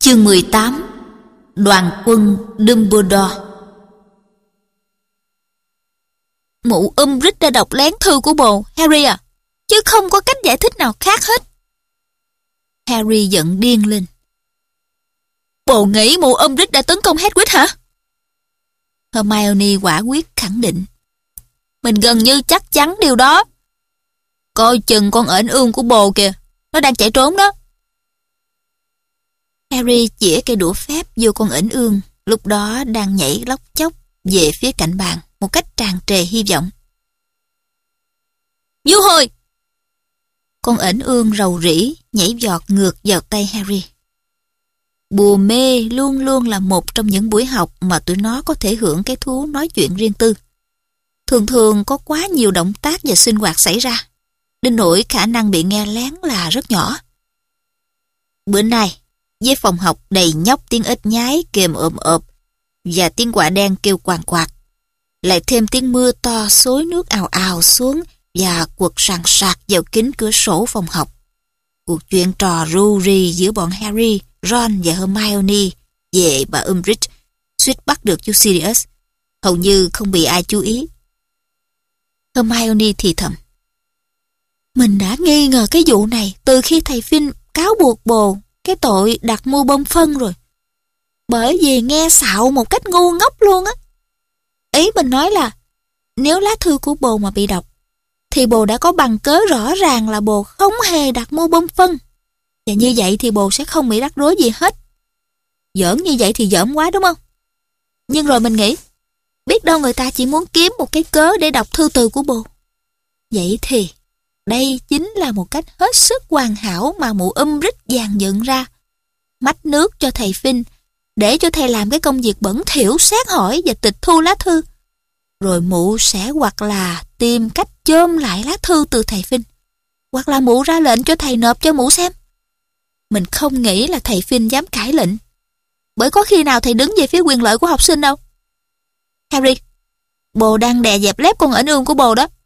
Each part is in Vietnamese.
Chương 18. Đoàn quân Dumbledore. Mụ Umbridge đã đọc lén thư của bồ, Harry à, chứ không có cách giải thích nào khác hết. Harry giận điên lên. Bồ nghĩ mụ Umbridge đã tấn công Hedwig hả? Hermione quả quyết khẳng định. Mình gần như chắc chắn điều đó. Coi chừng con ếch ương của bồ kìa, nó đang chạy trốn đó. Harry chĩa cây đũa phép vô con ếch ương, lúc đó đang nhảy lóc chóc về phía cạnh bàn một cách tràn trề hy vọng. Vô hồi! Con ếch ương rầu rĩ nhảy vọt ngược vào tay Harry. Bùa mê luôn luôn là một trong những buổi học mà tụi nó có thể hưởng cái thú nói chuyện riêng tư. Thường thường có quá nhiều động tác và sinh hoạt xảy ra, đến nỗi khả năng bị nghe lén là rất nhỏ. Bữa nay, với phòng học đầy nhóc tiếng ếch nhái kèm ộm ộp và tiếng quạ đen kêu quàng quạt, lại thêm tiếng mưa to xối nước ào ào xuống và quật sàn sạt vào kính cửa sổ phòng học. Cuộc chuyện trò ru ri giữa bọn Harry, Ron và Hermione về bà Umbridge suýt bắt được chú Sirius hầu như không bị ai chú ý. Hermione thì thầm. Mình đã nghi ngờ cái vụ này từ khi thầy Finn cáo buộc bồ cái tội đặt mua bông phân rồi. Bởi vì nghe xạo một cách ngu ngốc luôn á. Ý mình nói là nếu lá thư của bồ mà bị đọc thì bồ đã có bằng cớ rõ ràng là bồ không hề đặt mua bông phân. Và như vậy thì bồ sẽ không bị rắc rối gì hết. Giỡn như vậy thì giỡn quá đúng không? Nhưng rồi mình nghĩ, biết đâu người ta chỉ muốn kiếm một cái cớ để đọc thư từ của bồ. Vậy thì đây chính là một cách hết sức hoàn hảo mà mụ Umbridge dàn dựng ra. Mách nước cho thầy Finn để cho thầy làm cái công việc bẩn thỉu xét hỏi và tịch thu lá thư. Rồi mụ sẽ hoặc là tìm cách chôm lại lá thư từ thầy Finn, hoặc là mụ ra lệnh cho thầy nộp cho mụ xem. Mình không nghĩ là thầy Finn dám cãi lệnh, bởi có khi nào thầy đứng về phía quyền lợi của học sinh đâu. Harry, bồ đang đè dẹp lép con ếch ương của bồ đó.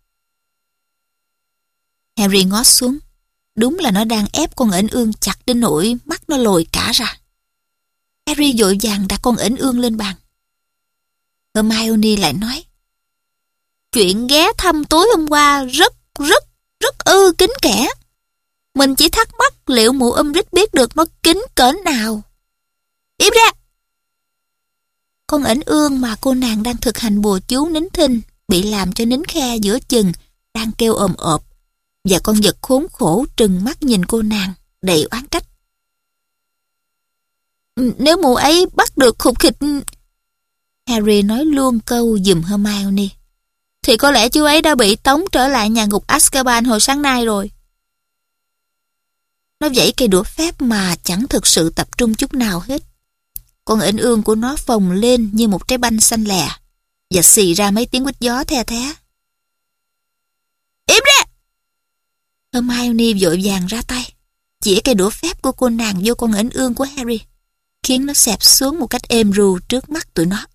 Harry ngó xuống. Đúng là nó đang ép con ếch ương chặt đến nỗi mắt nó lồi cả ra. Harry vội vàng đặt con ếch ương lên bàn. Hermione lại nói. Chuyện ghé thăm tối hôm qua rất kín kẽ. Mình chỉ thắc mắc liệu mụ Umbridge biết được nó kín cỡ nào. Im ra! Con ếch ương mà cô nàng đang thực hành bùa chú nín thinh bị làm cho nín khe giữa chừng, đang kêu ồm ộp, và con vật khốn khổ trừng mắt nhìn cô nàng đầy oán trách. Nếu mụ ấy bắt được khục khịch, Harry nói luôn câu giùm Hermione, thì có lẽ chú ấy đã bị tống trở lại nhà ngục Azkaban hồi sáng nay rồi. Nó vẫy cây đũa phép mà chẳng thực sự tập trung chút nào hết. Con ếch ương của nó phồng lên như một trái banh xanh lè và xì ra mấy tiếng quýt gió the thé. Im ra! Hermione vội vàng ra tay, chĩa cây đũa phép của cô nàng vô con ếch ương của Harry, khiến nó xẹp xuống một cách êm ru trước mắt tụi nó.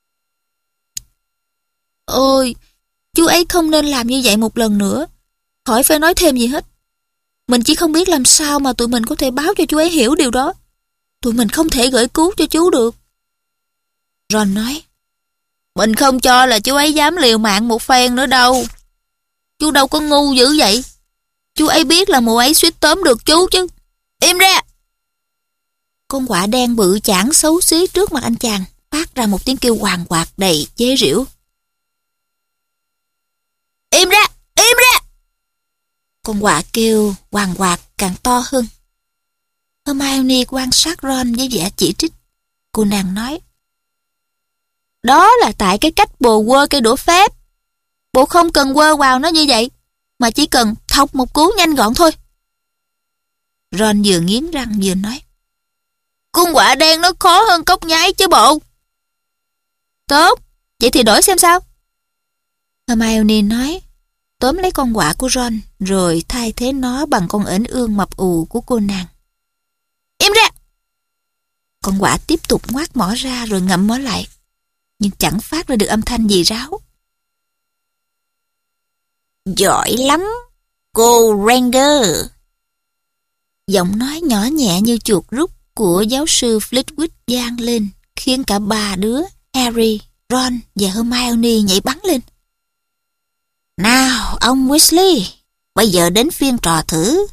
Ôi, chú ấy không nên làm như vậy một lần nữa. Khỏi phải nói thêm gì hết. Mình chỉ không biết làm sao mà tụi mình có thể báo cho chú ấy hiểu điều đó. Tụi mình không thể gửi cứu cho chú được. Ron nói. Mình không cho là chú ấy dám liều mạng một phen nữa đâu. Chú đâu có ngu dữ vậy. Chú ấy biết là mụ ấy suýt tóm được chú chứ. Im ra! Con quạ đen bự chảng xấu xí trước mặt anh chàng phát ra một tiếng kêu hoàng quạt đầy chế giễu. Im ra! Im ra! Con quạ kêu hoàng quạt càng to hơn. Hermione quan sát Ron với vẻ chỉ trích. Cô nàng nói. Đó là tại cái cách bồ quơ cây đũa phép. Bộ không cần quơ vào nó như vậy, mà chỉ cần thọc một cú nhanh gọn thôi. Ron vừa nghiến răng vừa nói. Con quạ đen nó khó hơn cốc nhái chứ bộ. Tốt, vậy thì đổi xem sao. Hermione nói, tóm lấy con quạ của Ron rồi thay thế nó bằng con ếch ương mập ù của cô nàng. Im ra! Con quạ tiếp tục ngoác mỏ ra rồi ngậm mỏ lại, nhưng chẳng phát ra được âm thanh gì ráo. Giỏi lắm, cô Ranger. Giọng nói nhỏ nhẹ như chuột rút của giáo sư Flitwick vang lên, khiến cả ba đứa, Harry, Ron và Hermione nhảy bắn lên. Nào, ông Weasley, bây giờ đến phiên trò thử.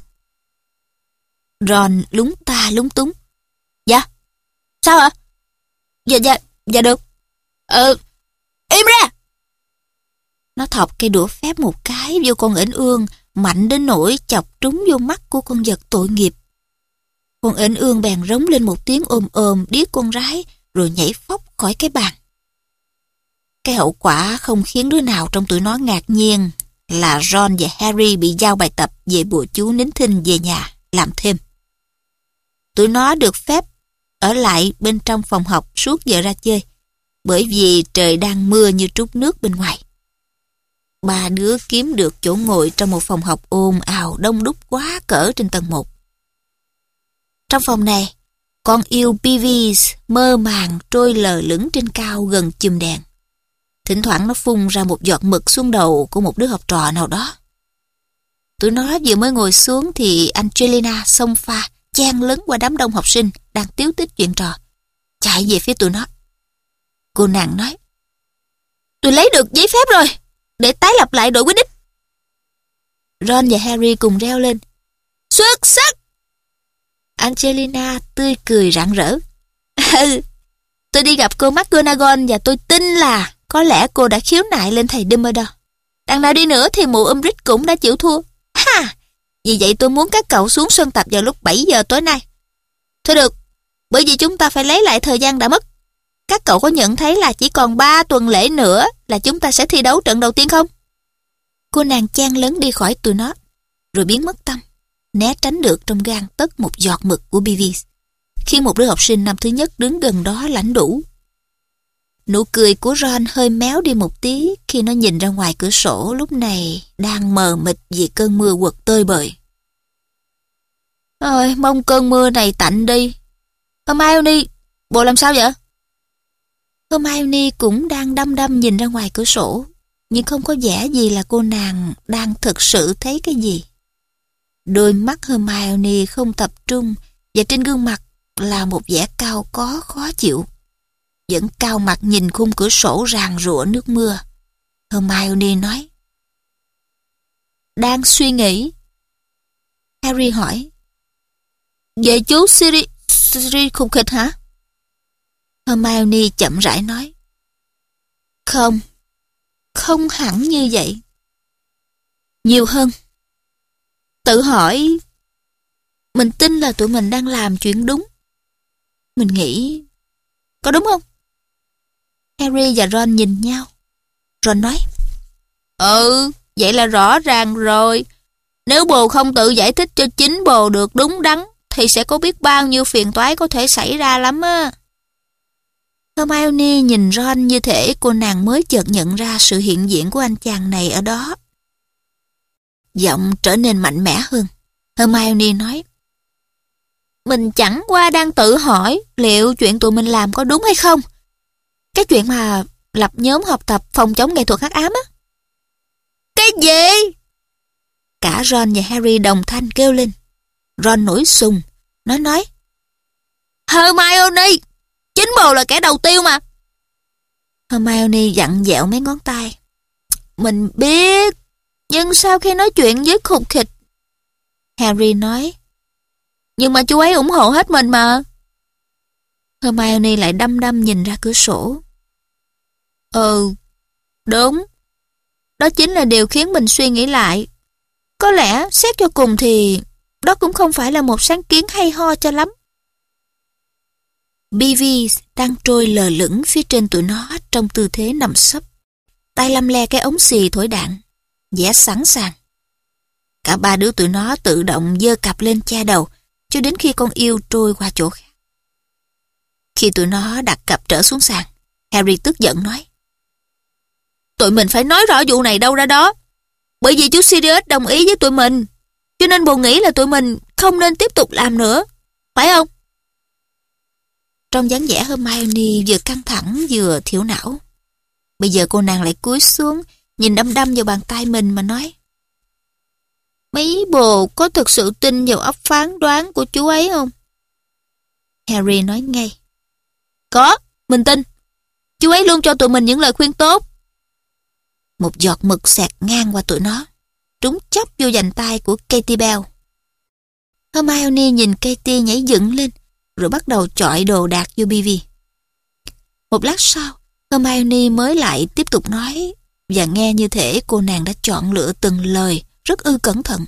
Ron lúng ta lúng túng. Dạ? Sao ạ? Dạ được. Im ra! Nó thọc cây đũa phép một cái vô con ếch ương, mạnh đến nỗi chọc trúng vô mắt của con vật tội nghiệp. Con ếch ương bèn rống lên một tiếng ôm ôm điếc con rái, rồi nhảy phóc khỏi cái bàn. Cái hậu quả không khiến đứa nào trong tụi nó ngạc nhiên là Ron và Harry bị giao bài tập về bùa chú nín thinh về nhà làm thêm. Tụi nó được phép ở lại bên trong phòng học suốt giờ ra chơi, bởi vì trời đang mưa như trút nước bên ngoài. Ba đứa kiếm được chỗ ngồi trong một phòng học ồn ào đông đúc quá cỡ trên tầng 1. Trong phòng này, con yêu Beavis mơ màng trôi lờ lững trên cao gần chùm đèn. Thỉnh thoảng nó phun ra một giọt mực xuống đầu của một đứa học trò nào đó. Tụi nó vừa mới ngồi xuống thì Angelina xông pha, chen lấn qua đám đông học sinh đang tíu tít chuyện trò, chạy về phía tụi nó. Cô nàng nói: Tôi lấy được giấy phép rồi, để tái lập lại đội Quidditch. Ron và Harry cùng reo lên: Xuất sắc! Angelina tươi cười rạng rỡ. Tôi đi gặp cô McGonagall và tôi tin là có lẽ cô đã khiếu nại lên thầy Dumbledore. Đằng nào đi nữa thì mụ Umbridge cũng đã chịu thua. Ha! Vì vậy tôi muốn các cậu xuống sân tập vào lúc 7 giờ tối nay. Thôi được, bởi vì chúng ta phải lấy lại thời gian đã mất. Các cậu có nhận thấy là chỉ còn 3 tuần lễ nữa là chúng ta sẽ thi đấu trận đầu tiên không? Cô nàng chen lấn đi khỏi tụi nó, rồi biến mất tâm, né tránh được trong gang tấc một giọt mực của Beavis, khi một đứa học sinh năm thứ nhất đứng gần đó lãnh đủ. Nụ cười của Ron hơi méo đi một tí khi nó nhìn ra ngoài cửa sổ lúc này đang mờ mịt vì cơn mưa quật tơi bời. Ôi, mong cơn mưa này tạnh đi. Hermione, bộ làm sao vậy? Hermione cũng đang đăm đăm nhìn ra ngoài cửa sổ, nhưng không có vẻ gì là cô nàng đang thực sự thấy cái gì. Đôi mắt Hermione không tập trung và trên gương mặt là một vẻ cau có khó chịu. Vẫn cau mặt nhìn khung cửa sổ ràng rụa nước mưa. Hermione nói: Đang suy nghĩ. Harry hỏi: Về chú Sirius khùng khịch hả? Hermione chậm rãi nói: Không hẳn như vậy. Nhiều hơn. Tự hỏi, mình tin là tụi mình đang làm chuyện đúng. Mình nghĩ, có đúng không? Harry và Ron nhìn nhau. Ron nói: Vậy là rõ ràng rồi. Nếu bồ không tự giải thích cho chính bồ được đúng đắn, thì sẽ có biết bao nhiêu phiền toái có thể xảy ra lắm á. Hermione nhìn Ron như thể cô nàng mới chợt nhận ra sự hiện diện của anh chàng này ở đó. Giọng trở nên mạnh mẽ hơn. Hermione nói: Mình chẳng qua đang tự hỏi liệu chuyện tụi mình làm có đúng hay không. Cái chuyện mà lập nhóm học tập phòng chống nghệ thuật hắc ám á. Cái gì? Cả Ron và Harry đồng thanh kêu lên. Ron nổi sùng. Nó nói: Hermione, chính bồ là kẻ đầu tiêu mà. Hermione vặn vẹo mấy ngón tay. Mình biết, nhưng sau khi nói chuyện với khùng khịch, Harry nói: Nhưng mà chú ấy ủng hộ hết mình mà. Hermione lại đăm đăm nhìn ra cửa sổ. Đúng. Đó chính là điều khiến mình suy nghĩ lại. Có lẽ xét cho cùng thì đó cũng không phải là một sáng kiến hay ho cho lắm. Beavis đang trôi lờ lững phía trên tụi nó trong tư thế nằm sấp, tay lăm le cái ống xì thổi đạn, vẻ sẵn sàng. Cả ba đứa tụi nó tự động giơ cặp lên che đầu cho đến khi con yêu trôi qua chỗ khác. Khi tụi nó đặt cặp trở xuống sàn, Harry tức giận nói: Tụi mình phải nói rõ vụ này đâu ra đó. Bởi vì chú Sirius đồng ý với tụi mình, cho nên bồ nghĩ là tụi mình không nên tiếp tục làm nữa, phải không? Trong dáng vẻ Hermione vừa căng thẳng vừa thiểu não. Bây giờ cô nàng lại cúi xuống, nhìn đăm đăm vào bàn tay mình mà nói: Mấy bồ có thực sự tin vào óc phán đoán của chú ấy không? Harry nói ngay. Có, mình tin. Chú ấy luôn cho tụi mình những lời khuyên tốt. Một giọt mực xẹt ngang qua tụi nó, trúng chóc vô vành tay của Katie Bell. Hermione nhìn Katie nhảy dựng lên, rồi bắt đầu chọi đồ đạc vô Beeve. Một lát sau, Hermione mới lại tiếp tục nói, và nghe như thể cô nàng đã chọn lựa từng lời rất cẩn thận.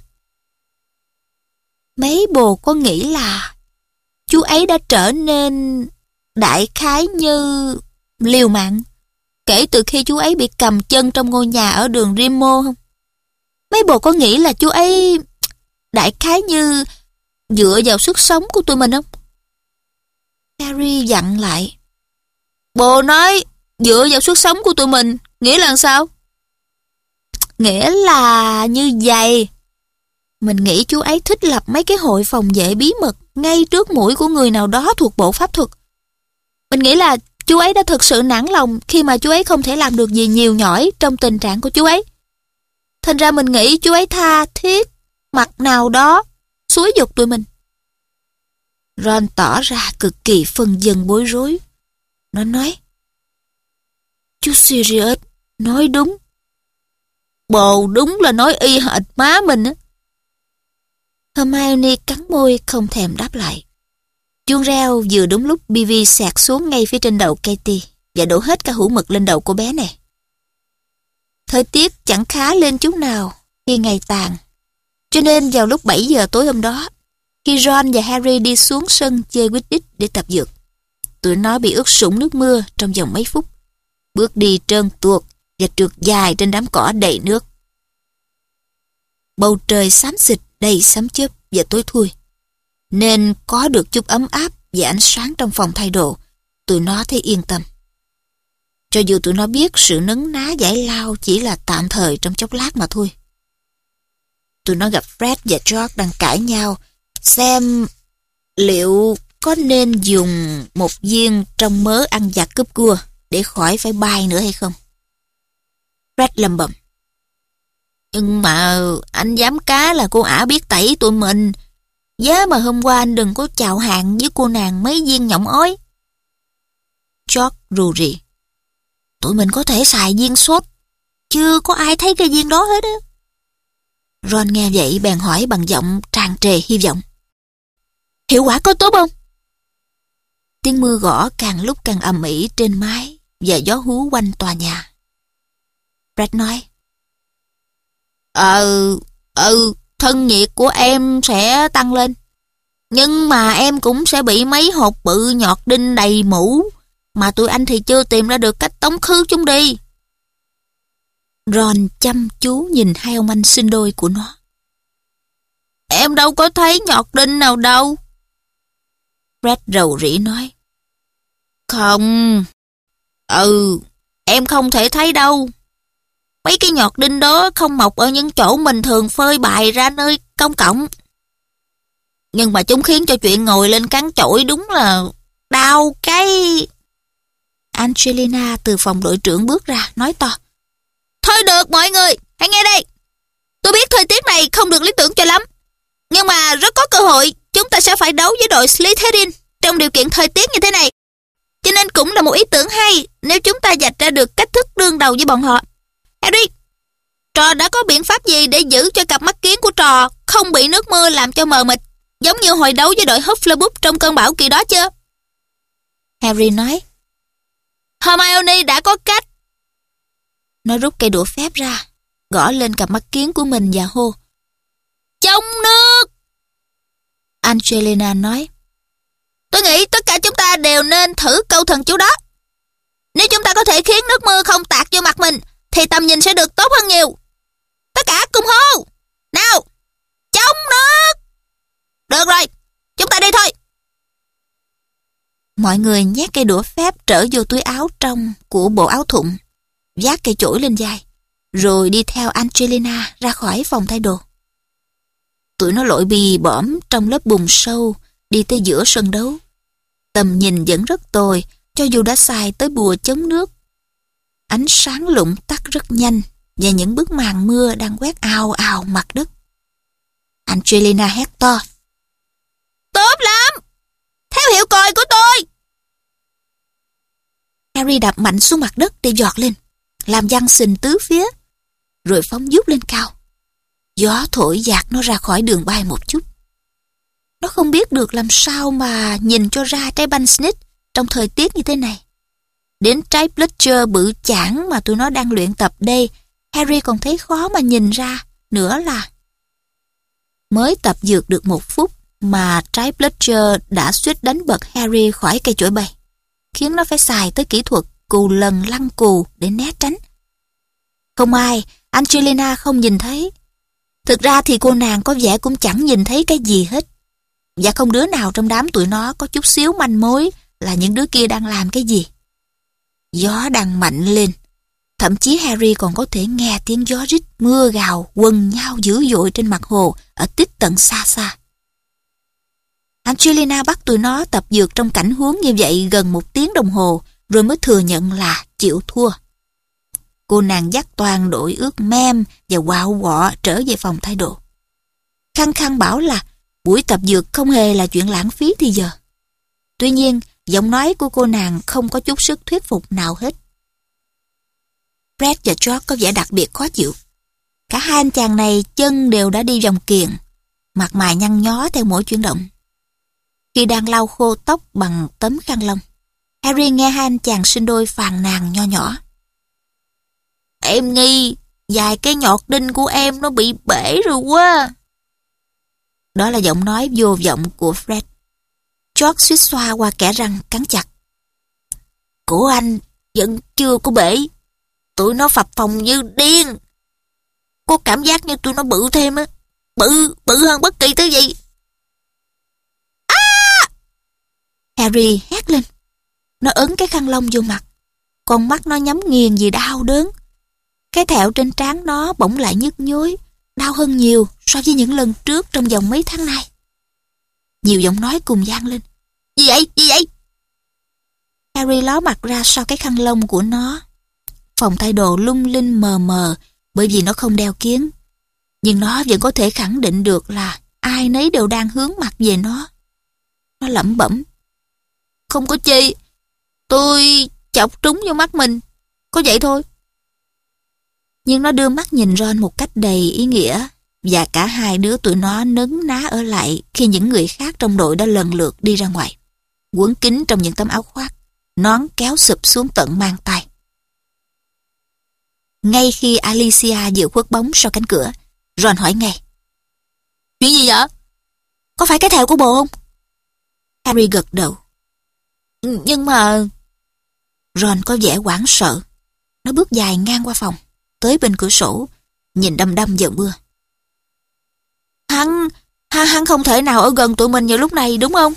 Mấy bồ có nghĩ là chú ấy đã trở nên đại khái như liều mạng kể từ khi chú ấy bị cầm chân trong ngôi nhà ở đường Rimo không? Mấy bồ có nghĩ là chú ấy đại khái như dựa vào sức sống của tụi mình không? Harry dặn lại. Bồ nói dựa vào sức sống của tụi mình, nghĩa là sao? Nghĩa là như vậy. Mình nghĩ chú ấy thích lập mấy cái hội phòng vệ bí mật ngay trước mũi của người nào đó thuộc bộ pháp thuật. Mình nghĩ là chú ấy đã thực sự nản lòng khi mà chú ấy không thể làm được gì nhiều nhỏi trong tình trạng của chú ấy. Thành ra mình nghĩ chú ấy tha thiết mặt nào đó xúi giục tụi mình. Ron tỏ ra cực kỳ phân vân bối rối. Nó nói, chú Sirius nói đúng. Bồ đúng là nói y hệt má mình á. Hermione cắn môi không thèm đáp lại. Chuông reo vừa đúng lúc Beeve xẹt xuống ngay phía trên đầu Katie và đổ hết cả hũ mực lên đầu cô bé này. Thời tiết chẳng khá lên chút nào khi ngày tàn, cho nên vào lúc 7 giờ tối hôm đó, khi Ron và Harry đi xuống sân chơi Quidditch để tập dượt, tụi nó bị ướt sũng nước mưa trong vòng mấy phút, bước đi trơn tuột và trượt dài trên đám cỏ đầy nước. Bầu trời xám xịt đầy sấm chớp và tối thui, nên có được chút ấm áp và ánh sáng trong phòng thay đồ, tụi nó thấy yên tâm. Cho dù tụi nó biết sự nấn ná giải lao chỉ là tạm thời trong chốc lát mà thôi. Tụi nó gặp Fred và George đang cãi nhau xem liệu có nên dùng một viên trong mớ ăn vặt cúp cua để khỏi phải bay nữa hay không. Fred lầm bầm. Nhưng mà anh dám cá là cô ả biết tẩy tụi mình. Giá mà hôm qua anh đừng có chào hàng với cô nàng mấy viên nhộng ói. George rù rì. Tụi mình có thể xài viên sốt. Chưa có ai thấy cái viên đó hết á. Ron nghe vậy bèn hỏi bằng giọng tràn trề hy vọng. Hiệu quả có tốt không? Tiếng mưa gõ càng lúc càng ầm ĩ trên mái và gió hú quanh tòa nhà. Fred nói. Thân nhiệt của em sẽ tăng lên. Nhưng mà em cũng sẽ bị mấy hột bự nhọt đinh đầy mũ, mà tụi anh thì chưa tìm ra được cách tống khứ chúng đi. Ron chăm chú nhìn hai ông anh sinh đôi của nó. Em đâu có thấy nhọt đinh nào đâu. Fred rầu rĩ nói. Không. Em không thể thấy đâu. Mấy cái nhọt đinh đó không mọc ở những chỗ mình thường phơi bày ra nơi công cộng. Nhưng mà chúng khiến cho chuyện ngồi lên cán chổi đúng là đau cái... Angelina từ phòng đội trưởng bước ra, nói to. Thôi được mọi người, hãy nghe đây. Tôi biết thời tiết này không được lý tưởng cho lắm. Nhưng mà rất có cơ hội chúng ta sẽ phải đấu với đội Slytherin trong điều kiện thời tiết như thế này. Cho nên cũng là một ý tưởng hay nếu chúng ta vạch ra được cách thức đương đầu với bọn họ. Harry, trò đã có biện pháp gì để giữ cho cặp mắt kiến của trò không bị nước mưa làm cho mờ mịt, giống như hồi đấu với đội Hufflepuff trong cơn bão kỳ đó chưa? Harry nói. Hermione đã có cách. Nó rút cây đũa phép ra, gõ lên cặp mắt kiến của mình và hô. Trong nước! Angelina nói. Tôi nghĩ tất cả chúng ta đều nên thử câu thần chú đó. Nếu chúng ta có thể khiến nước mưa không tạt vô mặt mình, thì tầm nhìn sẽ được tốt hơn nhiều. Tất cả cùng hô. Nào! Trong nước! Được rồi, chúng ta đi thôi. Mọi người nhét cây đũa phép trở vô túi áo trong của bộ áo thụng, vác cây chổi lên vai, rồi đi theo Angelina ra khỏi phòng thay đồ. Tụi nó lội bì bõm trong lớp bùn sâu, đi tới giữa sân đấu. Tầm nhìn vẫn rất tồi, cho dù đã xài tới bùa chống nước. Ánh sáng lụng tắt rất nhanh, và những bức màn mưa đang quét ào ào mặt đất. Angelina hét to. Tốt lắm! Theo hiệu còi của tôi. Harry đạp mạnh xuống mặt đất để giọt lên, làm văng xình tứ phía, rồi phóng vút lên cao. Gió thổi dạt nó ra khỏi đường bay một chút. Nó không biết được làm sao mà nhìn cho ra trái banh Snitch trong thời tiết như thế này. Đến trái Blucher bự chảng mà tụi nó đang luyện tập đây, Harry còn thấy khó mà nhìn ra nữa là. Mới tập dượt được 1 phút mà trái Blucher đã suýt đánh bật Harry khỏi cây chổi bay, khiến nó phải xài tới kỹ thuật cù lần lăn cù để né tránh. Không ai, Angelina không nhìn thấy. Thực ra thì cô nàng có vẻ cũng chẳng nhìn thấy cái gì hết. Và không đứa nào trong đám tụi nó có chút xíu manh mối là những đứa kia đang làm cái gì. Gió đang mạnh lên. Thậm chí Harry còn có thể nghe tiếng gió rít mưa gào quần nhau dữ dội trên mặt hồ ở tít tận xa xa. Angelina bắt tụi nó tập dượt trong cảnh huống như vậy gần 1 tiếng đồng hồ rồi mới thừa nhận là chịu thua. Cô nàng dắt toàn đội ướt mem và quạo quọ trở về phòng thay đồ. Khăng khăng bảo là buổi tập dượt không hề là chuyện lãng phí thì giờ. Tuy nhiên, giọng nói của cô nàng không có chút sức thuyết phục nào hết. Fred và George có vẻ đặc biệt khó chịu. Cả hai anh chàng này chân đều đã đi vòng kiềng, mặt mày nhăn nhó theo mỗi chuyển động. Khi đang lau khô tóc bằng tấm khăn lông, Harry nghe hai anh chàng sinh đôi phàn nàn nho nhỏ. Em nghi vài cái nhọt đinh của em nó bị bể rồi quá. Đó là giọng nói vô vọng của Fred. George suýt xoa qua kẽ răng cắn chặt. Của anh vẫn chưa có bể. Tụi nó phập phồng như điên. Có cảm giác như tụi nó bự thêm á. Bự hơn bất kỳ thứ gì. Harry hét lên. Nó ấn cái khăn lông vô mặt. Con mắt nó nhắm nghiền vì đau đớn. Cái thẹo trên trán nó bỗng lại nhức nhối, đau hơn nhiều so với những lần trước trong vòng mấy tháng nay. Nhiều giọng nói cùng vang lên. Gì vậy? Gì vậy? Harry ló mặt ra sau cái khăn lông của nó. Phòng thay đồ lung linh mờ mờ bởi vì nó không đeo kiếng. Nhưng nó vẫn có thể khẳng định được là ai nấy đều đang hướng mặt về nó. Nó lẩm bẩm. Không có chi. Tôi chọc trúng vô mắt mình. Có vậy thôi. Nhưng nó đưa mắt nhìn Ron một cách đầy ý nghĩa, và cả hai đứa tụi nó nấn ná ở lại khi những người khác trong đội đã lần lượt đi ra ngoài, quấn kín trong những tấm áo khoác, nón kéo sụp xuống tận mang tay. Ngay khi Alicia vừa khuất bóng sau cánh cửa, Ron hỏi ngay. Chuyện gì vậy? Có phải cái thẹo của bồ không? Harry gật đầu. Nhưng mà... Ron có vẻ hoảng sợ. Nó bước dài ngang qua phòng, tới bên cửa sổ, nhìn đăm đăm vào mưa. Hắn không thể nào ở gần tụi mình vào lúc này đúng không?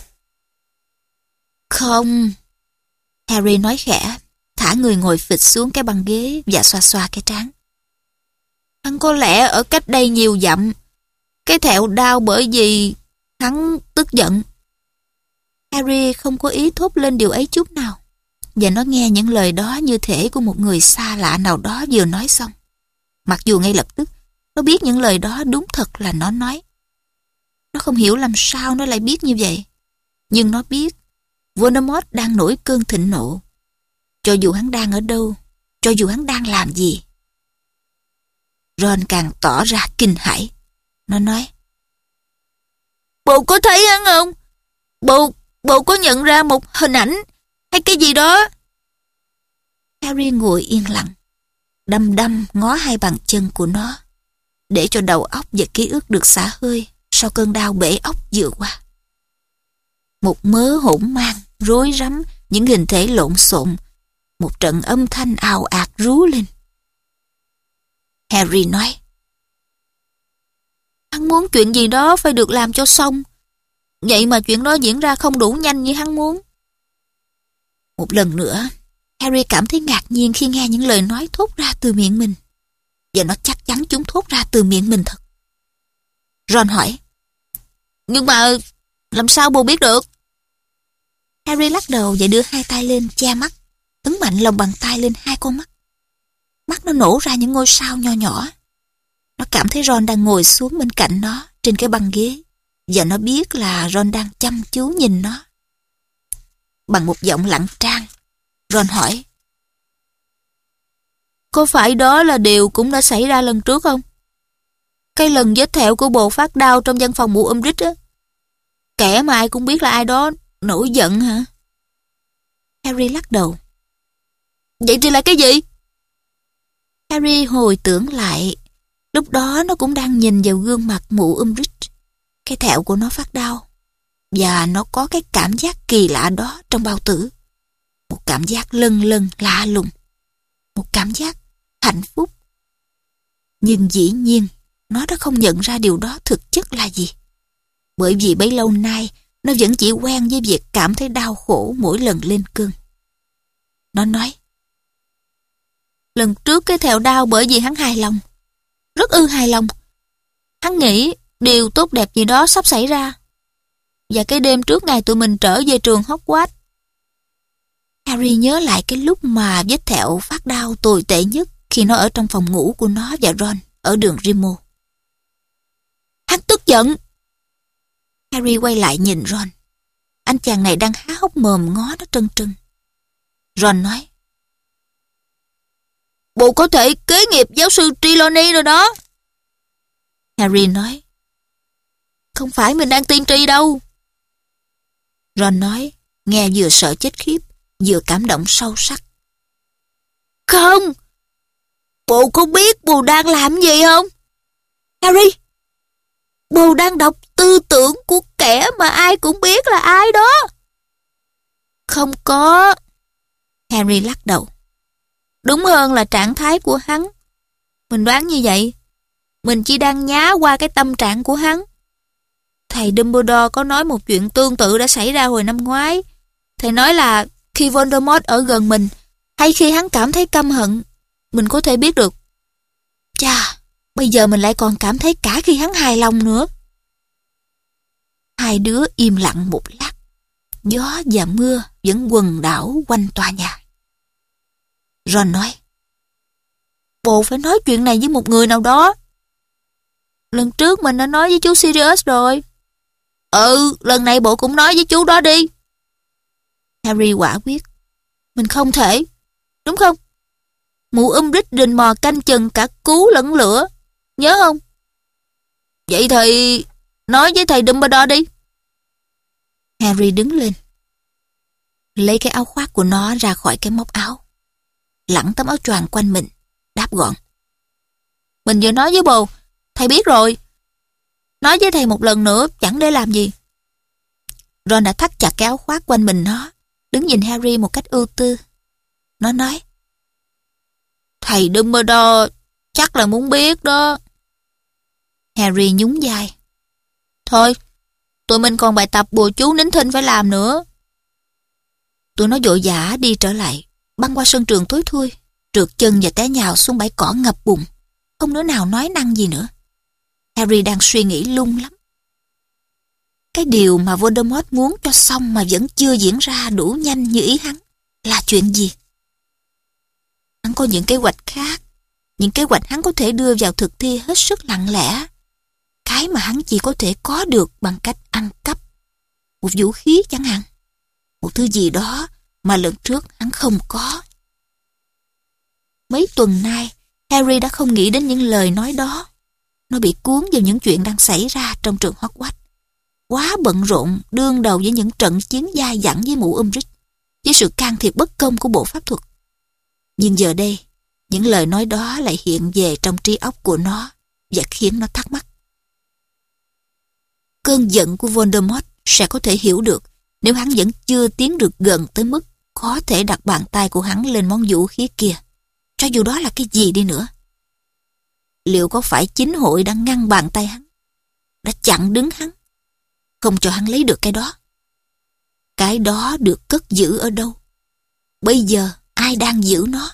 Không. Harry nói khẽ, thả người ngồi phịch xuống cái băng ghế và xoa xoa cái trán. Hắn có lẽ ở cách đây nhiều dặm. Cái thẹo đau bởi vì hắn tức giận. Harry không có ý thốt lên điều ấy chút nào, và nó nghe những lời đó như thể của một người xa lạ nào đó vừa nói xong. Mặc dù ngay lập tức nó biết những lời đó đúng thật là nó nói. Nó không hiểu làm sao nó lại biết như vậy. Nhưng nó biết Voldemort đang nổi cơn thịnh nộ. Cho dù hắn đang ở đâu, cho dù hắn đang làm gì. Ron càng tỏ ra kinh hãi. Nó nói. Bồ có thấy hắn không? Bồ có nhận ra một hình ảnh hay cái gì đó? Harry ngồi yên lặng, đăm đăm ngó hai bàn chân của nó, để cho đầu óc và ký ức được xả hơi sau cơn đau bể óc vừa qua. Một mớ hỗn mang, rối rắm, những hình thể lộn xộn, một trận âm thanh ào ạt rú lên. Harry nói. Hắn muốn chuyện gì đó phải được làm cho xong, vậy mà chuyện đó diễn ra không đủ nhanh như hắn muốn. Một lần nữa, Harry cảm thấy ngạc nhiên khi nghe những lời nói thốt ra từ miệng mình. Và nó chắc chắn chúng thốt ra từ miệng mình thật. Ron hỏi. Nhưng mà làm sao bồ biết được? Harry lắc đầu và đưa hai tay lên che mắt, ấn mạnh lòng bàn tay lên hai con mắt. Mắt nó nổ ra những ngôi sao nho nhỏ. Nó cảm thấy Ron đang ngồi xuống bên cạnh nó trên cái băng ghế, và nó biết là Ron đang chăm chú nhìn nó. bằng một giọng lặng trang. Ron hỏi, có phải đó là điều cũng đã xảy ra lần trước không? Cái lần vết thẹo của bồ phát đao trong văn phòng mụ Umbridge á. Kẻ mà ai cũng biết là ai đó nổi giận hả? Harry lắc đầu. Vậy thì là cái gì? Harry hồi tưởng lại. Lúc đó nó cũng đang nhìn vào gương mặt mụ Umbridge. Cái thẹo của nó phát đau. Và nó có cái cảm giác kỳ lạ đó trong bao tử. Một cảm giác lân lân lạ lùng. Một cảm giác hạnh phúc. Nhưng dĩ nhiên, nó đã không nhận ra điều đó thực chất là gì. Bởi vì bấy lâu nay, nó vẫn chỉ quen với việc cảm thấy đau khổ mỗi lần lên cơn. Nó nói, lần trước cái thẹo đau bởi vì hắn hài lòng. Rất hài lòng. Hắn nghĩ điều tốt đẹp gì đó sắp xảy ra. Và cái đêm trước ngày tụi mình trở về trường Hogwarts. Harry nhớ lại cái lúc mà vết thẹo phát đau tồi tệ nhất khi nó ở trong phòng ngủ của nó và Ron ở đường Rimmel. Hắn tức giận. Harry quay lại nhìn Ron. Anh chàng này đang há hốc mồm ngó nó trân trân. Ron nói, bộ có thể kế nghiệp giáo sư Trelawney rồi đó. Harry nói, không phải mình đang tiên tri đâu. Ron nói, nghe vừa sợ chết khiếp, vừa cảm động sâu sắc. Không, bộ có biết bồ đang làm gì không? Harry, bồ đang đọc tư tưởng của kẻ mà ai cũng biết là ai đó. Không có. Harry lắc đầu. Đúng hơn là trạng thái của hắn. Mình đoán như vậy. Mình chỉ đang nhá qua cái tâm trạng của hắn. Thầy Dumbledore có nói một chuyện tương tự đã xảy ra hồi năm ngoái. Thầy nói là khi Voldemort ở gần mình, hay khi hắn cảm thấy căm hận, mình có thể biết được. Chà, bây giờ mình lại còn cảm thấy cả khi hắn hài lòng nữa. Hai đứa im lặng một lát. Gió và mưa vẫn quần đảo quanh tòa nhà. Ron nói, bộ phải nói chuyện này với một người nào đó. Lần trước mình đã nói với chú Sirius rồi. Lần này bộ cũng nói với chú đó đi. Harry quả quyết. Mình không thể, đúng không? Mụ Umbridge rình mò canh chừng cả cứu lẫn lửa, nhớ không? Vậy thì nói với thầy Dumbledore đi. Harry đứng lên, lấy cái áo khoác của nó ra khỏi cái móc áo, lẳng tấm áo choàng quanh mình, đáp gọn. Mình vừa nói với bồ, thầy biết rồi. Nói với thầy một lần nữa chẳng để làm gì. Ron đã thắt chặt cái áo khoác quanh mình nó, đứng nhìn Harry một cách ưu tư. Nó nói, thầy Dumbledore chắc là muốn biết đó. Harry nhún vai. Thôi, tụi mình còn bài tập bùa chú nín thinh phải làm nữa. Tụi nó vội vã đi trở lại, băng qua sân trường tối thui, trượt chân và té nhào xuống bãi cỏ ngập bùn. Không đứa nào nói năng gì nữa. Harry đang suy nghĩ lung lắm. Cái điều mà Voldemort muốn cho xong mà vẫn chưa diễn ra đủ nhanh như ý hắn là chuyện gì? Hắn có những kế hoạch khác, những kế hoạch hắn có thể đưa vào thực thi hết sức lặng lẽ. Cái mà hắn chỉ có thể có được bằng cách ăn cắp. Một vũ khí chẳng hạn. Một thứ gì đó mà lần trước hắn không có. Mấy tuần nay, Harry đã không nghĩ đến những lời nói đó. Nó bị cuốn vào những chuyện đang xảy ra trong trường Hogwarts. Quá bận rộn đương đầu với những trận chiến dai dẳng với mụ Umbridge, với sự can thiệp bất công của bộ pháp thuật. Nhưng giờ đây, những lời nói đó lại hiện về trong trí óc của nó và khiến nó thắc mắc. Cơn giận của Voldemort sẽ có thể hiểu được nếu hắn vẫn chưa tiến được gần tới mức có thể đặt bàn tay của hắn lên món vũ khí kia, cho dù đó là cái gì đi nữa. Liệu có phải chính hội đã ngăn bàn tay hắn, đã chặn đứng hắn, không cho hắn lấy được cái đó? Cái đó được cất giữ ở đâu? Bây giờ ai đang giữ nó?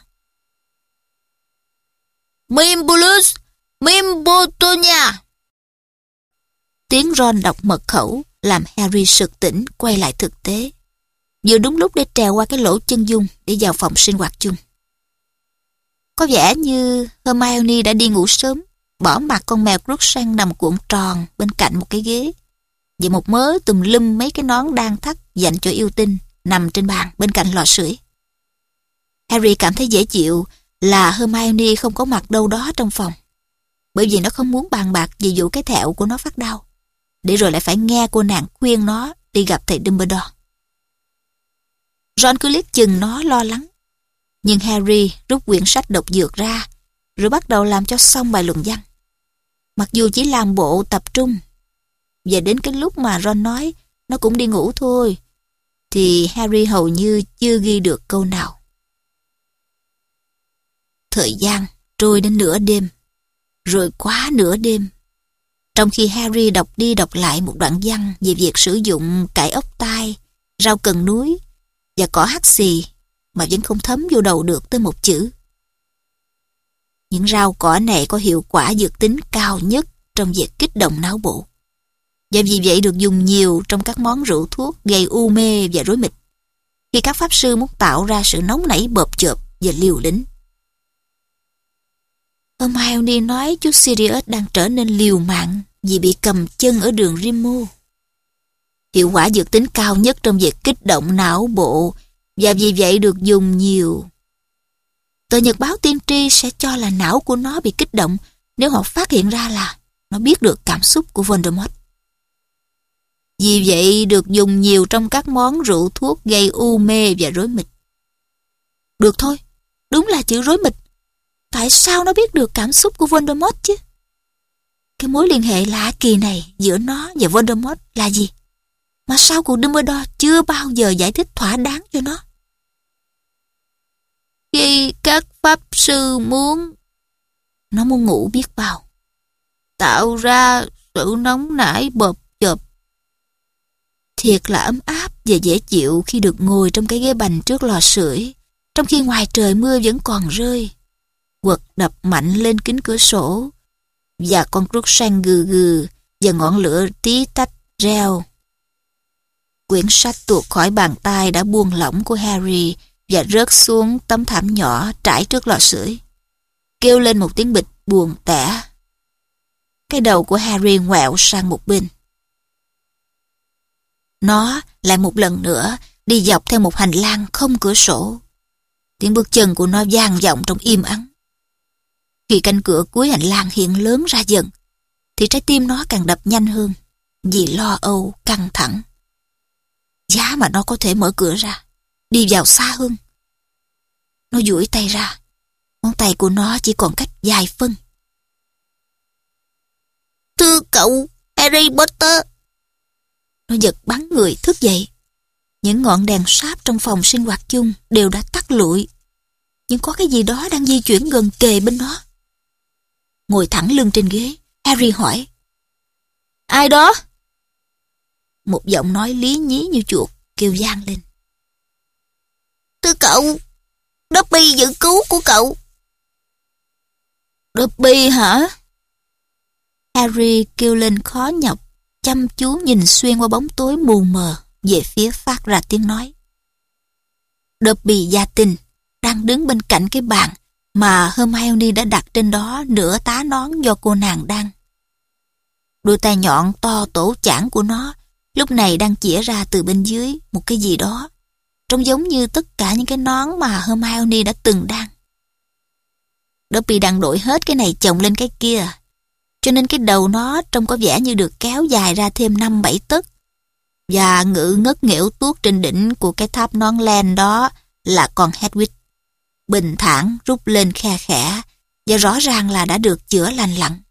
Mimbulus Mimbotonia. Tiếng Ron đọc mật khẩu làm Harry sực tỉnh quay lại thực tế. Vừa đúng lúc để trèo qua cái lỗ chân dung để vào phòng sinh hoạt chung. Có vẻ như Hermione đã đi ngủ sớm, bỏ mặc con mèo Crookshanks nằm cuộn tròn bên cạnh một cái ghế, và một mớ tùm lum mấy cái nón đan thắt dành cho yêu tinh nằm trên bàn bên cạnh lò sưởi. Harry cảm thấy dễ chịu là Hermione không có mặt đâu đó trong phòng, bởi vì nó không muốn bàn bạc về vụ cái thẹo của nó phát đau, để rồi lại phải nghe cô nàng khuyên nó đi gặp thầy Dumbledore. Ron cứ liếc chừng nó lo lắng, nhưng Harry rút quyển sách độc dược ra, rồi bắt đầu làm cho xong bài luận văn. Mặc dù chỉ làm bộ tập trung, và đến cái lúc mà Ron nói nó cũng đi ngủ thôi, thì Harry hầu như chưa ghi được câu nào. Thời gian trôi đến nửa đêm, rồi quá nửa đêm. Trong khi Harry đọc đi đọc lại một đoạn văn về việc sử dụng cải ốc tai, rau cần núi và cỏ hắc xì mà vẫn không thấm vô đầu được tới một chữ. Những rau cỏ này có hiệu quả dược tính cao nhất trong việc kích động não bộ, và vì vậy được dùng nhiều trong các món rượu thuốc gây u mê và rối mịch, khi các pháp sư muốn tạo ra sự nóng nảy bợp chợp và liều lĩnh. Hermione nói chú Sirius đang trở nên liều mạng vì bị cầm chân ở đường Rimmel. Hiệu quả dược tính cao nhất trong việc kích động não bộ, và vì vậy được dùng nhiều. Tờ nhật báo tiên tri sẽ cho là não của nó bị kích động nếu họ phát hiện ra là nó biết được cảm xúc của Voldemort. Vì vậy được dùng nhiều trong các món rượu thuốc gây u mê và rối mịch. Được thôi, đúng là chữ rối mịch. Tại sao nó biết được cảm xúc của Voldemort chứ? Cái mối liên hệ lạ kỳ này giữa nó và Voldemort là gì? Mà sao cụ Dumbledore chưa bao giờ giải thích thỏa đáng cho nó? Khi các pháp sư nó muốn ngủ biết bao, tạo ra sự nóng nảy bợp chợp. Thiệt là ấm áp và dễ chịu khi được ngồi trong cái ghế bành trước lò sưởi, trong khi ngoài trời mưa vẫn còn rơi. Quật đập mạnh lên kính cửa sổ, và con Crookshank gừ gừ, và ngọn lửa tí tách reo. Quyển sách tuột khỏi bàn tay đã buông lỏng của Harry và rớt xuống tấm thảm nhỏ trải trước lò sưởi, kêu lên một tiếng bịch buồn tẻ. Cái đầu của Harry ngoẹo sang một bên. Nó lại một lần nữa đi dọc theo một hành lang không cửa sổ. Tiếng bước chân của nó vang vọng trong im ắng. Khi cánh cửa cuối hành lang hiện lớn ra dần, thì trái tim nó càng đập nhanh hơn, vì lo âu, căng thẳng. Giá mà nó có thể mở cửa ra, đi vào xa hơn. Nó duỗi tay ra, ngón tay của nó chỉ còn cách vài phân. Thưa cậu, Harry Potter. Nó giật bắn người thức dậy. Những ngọn đèn sáp trong phòng sinh hoạt chung đều đã tắt lụi, nhưng có cái gì đó đang di chuyển gần kề bên nó. Ngồi thẳng lưng trên ghế, Harry hỏi: Ai đó? Một giọng nói lý nhí như chuột kêu vang lên: Thưa cậu, Dobby giữ cứu của cậu. Dobby hả? Harry kêu lên khó nhọc, chăm chú nhìn xuyên qua bóng tối mù mờ về phía phát ra tiếng nói. Dobby gia tinh đang đứng bên cạnh cái bàn mà Hermione đã đặt trên đó nửa tá nón do cô nàng đan. Đôi tay nhọn to tổ chảng của nó lúc này đang chĩa ra từ bên dưới một cái gì đó, trông giống như tất cả những cái nón mà Hermione đã từng đan. Dobby đang đội hết cái này chồng lên cái kia, cho nên cái đầu nó trông có vẻ như được kéo dài ra thêm 5-7 tấc, và ngự ngất nghễu tuốt trên đỉnh của cái tháp nón len đó là con Hedwig, bình thản rút lên khe khẽ, và rõ ràng là đã được chữa lành lặn.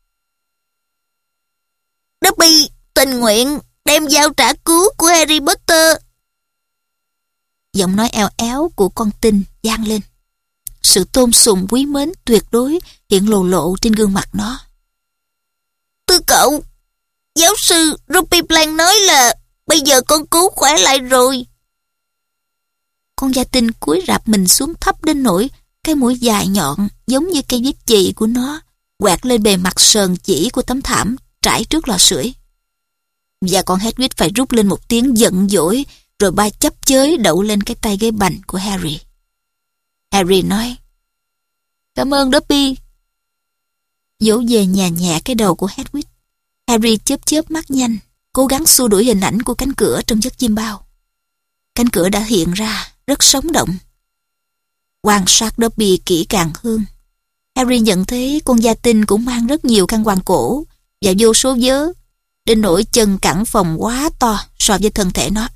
Dobby tình nguyện đem dao trả cứu của Harry Potter. Giọng nói eo éo của con tin vang lên. Sự tôn sùng quý mến tuyệt đối hiện lộ lộ trên gương mặt nó. Thưa cậu, giáo sư Ruby Blanc nói là bây giờ con cứu khỏe lại rồi. Con gia tinh cúi rạp mình xuống thấp đến nỗi cái mũi dài nhọn giống như cây viết chì của nó quẹt lên bề mặt sờn chỉ của tấm thảm trải trước lò sưởi. Và con Hedwig phải rút lên một tiếng giận dỗi, rồi ba chấp chới đậu lên cái tay ghế bành của Harry. Harry nói: Cảm ơn Dobby. Dỗ về nhà nhẹ cái đầu của Hedwig, Harry chớp chớp mắt nhanh, cố gắng xua đuổi hình ảnh của cánh cửa trong giấc chim bao. cánh cửa đã hiện ra, rất sống động. Quan sát Dobby kỹ càng hơn, Harry nhận thấy con gia tinh cũng mang rất nhiều khăn quàng cổ và vô số vớ, đến nỗi chân cẳng phòng quá to so với thân thể nó.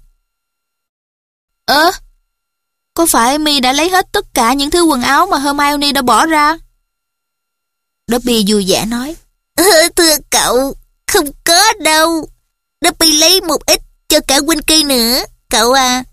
Có phải mi đã lấy hết tất cả những thứ quần áo mà Hermione đã bỏ ra? Dobby vui vẻ nói. Thưa cậu, không có đâu. Dobby lấy một ít cho cả Winky nữa, cậu à.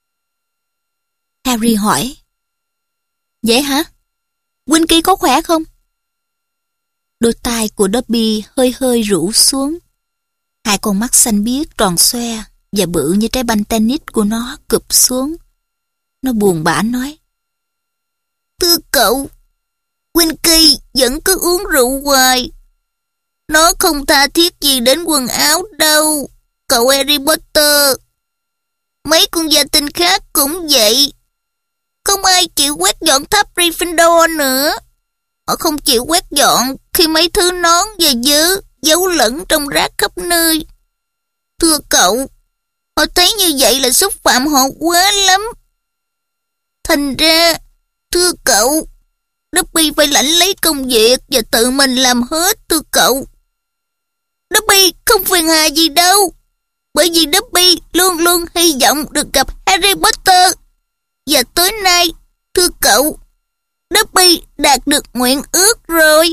Harry hỏi. Vậy hả? Winky có khỏe không? Đôi tai của Dobby hơi hơi rũ xuống. Hai con mắt xanh biếc tròn xoe và bự như trái banh tennis của nó cụp xuống. Nó buồn bã nói. Thưa cậu, Winky vẫn cứ uống rượu hoài. Nó không tha thiết gì đến quần áo đâu, cậu Harry Potter. Mấy con gia tinh khác cũng vậy. Không ai chịu quét dọn tháp Gryffindor nữa. Họ không chịu quét dọn khi mấy thứ nón và vớ giấu lẫn trong rác khắp nơi. Thưa cậu, họ thấy như vậy là xúc phạm họ quá lắm. Thành ra, thưa cậu, Dobby phải lãnh lấy công việc và tự mình làm hết, thưa cậu. Dobby không phiền hà gì đâu, bởi vì Dobby luôn luôn hy vọng được gặp Harry Potter. Và tối nay, thưa cậu, Dobby đạt được nguyện ước rồi.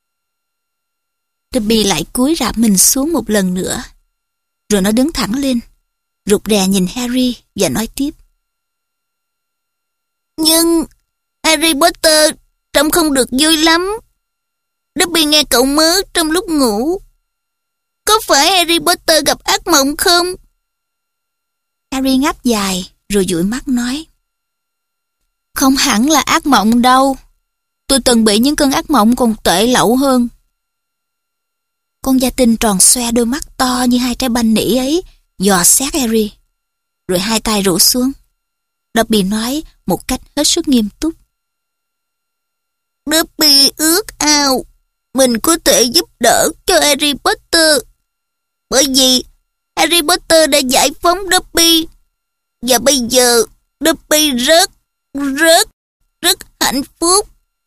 Dobby lại cúi rạp mình xuống một lần nữa. Rồi nó đứng thẳng lên, rụt rè nhìn Harry và nói tiếp. Nhưng Harry Potter trông không được vui lắm. Dobby nghe cậu mớ trong lúc ngủ. Có phải Harry Potter gặp ác mộng không? Harry ngáp dài rồi dụi mắt nói. Không hẳn là ác mộng đâu. Tôi từng bị những cơn ác mộng còn tệ lậu hơn. Con gia tinh tròn xoe đôi mắt to như hai trái banh nỉ ấy dò xét Harry, rồi hai tay rủ xuống. Dobby nói một cách hết sức nghiêm túc. Dobby ước ao mình có thể giúp đỡ cho Harry Potter, bởi vì Harry Potter đã giải phóng Dobby, và bây giờ Dobby rất hạnh phúc.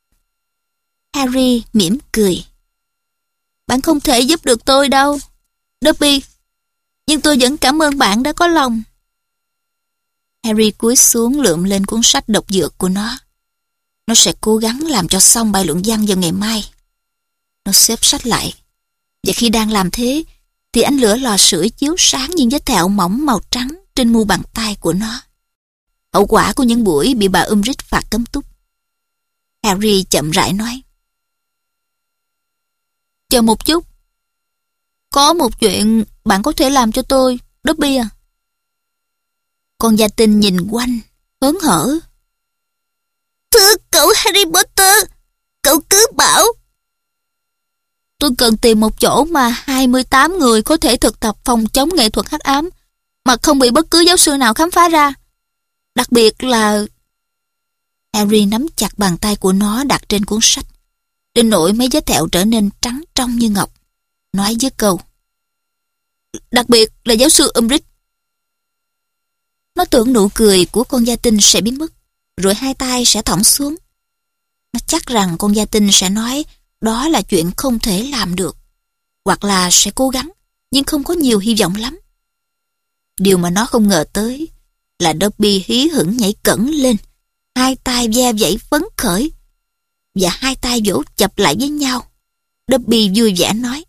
Harry mỉm cười. Bạn không thể giúp được tôi đâu, Dobby, nhưng tôi vẫn cảm ơn bạn đã có lòng. Harry cúi xuống lượm lên cuốn sách độc dược của nó. Nó sẽ cố gắng làm cho xong bài luận văn vào ngày mai. Nó xếp sách lại, và khi đang làm thế thì ánh lửa lò sưởi chiếu sáng những vết thẹo mỏng màu trắng trên mu bàn tay của nó. Hậu quả của những buổi bị bà Umbridge phạt cấm túc. Harry chậm rãi nói. Chờ một chút. Có một chuyện bạn có thể làm cho tôi, Dobby à? Con gia tinh nhìn quanh, hớn hở. Thưa cậu Harry Potter, cậu cứ bảo. Tôi cần tìm một chỗ mà 28 người có thể thực tập phòng chống nghệ thuật hắc ám mà không bị bất cứ giáo sư nào khám phá ra. Đặc biệt là... Harry nắm chặt bàn tay của nó đặt trên cuốn sách, đến nỗi mấy vết thẹo trở nên trắng trong như ngọc. Nói với câu. Đặc biệt là giáo sư Umbridge. Nó tưởng nụ cười của con gia tinh sẽ biến mất, rồi hai tay sẽ thõng xuống. Nó chắc rằng con gia tinh sẽ nói đó là chuyện không thể làm được, hoặc là sẽ cố gắng, nhưng không có nhiều hy vọng lắm. Điều mà nó không ngờ tới là Dobby hí hửng nhảy cẫng lên, hai tay ve vẫy phấn khởi, và hai tay vỗ chập lại với nhau. Dobby vui vẻ nói.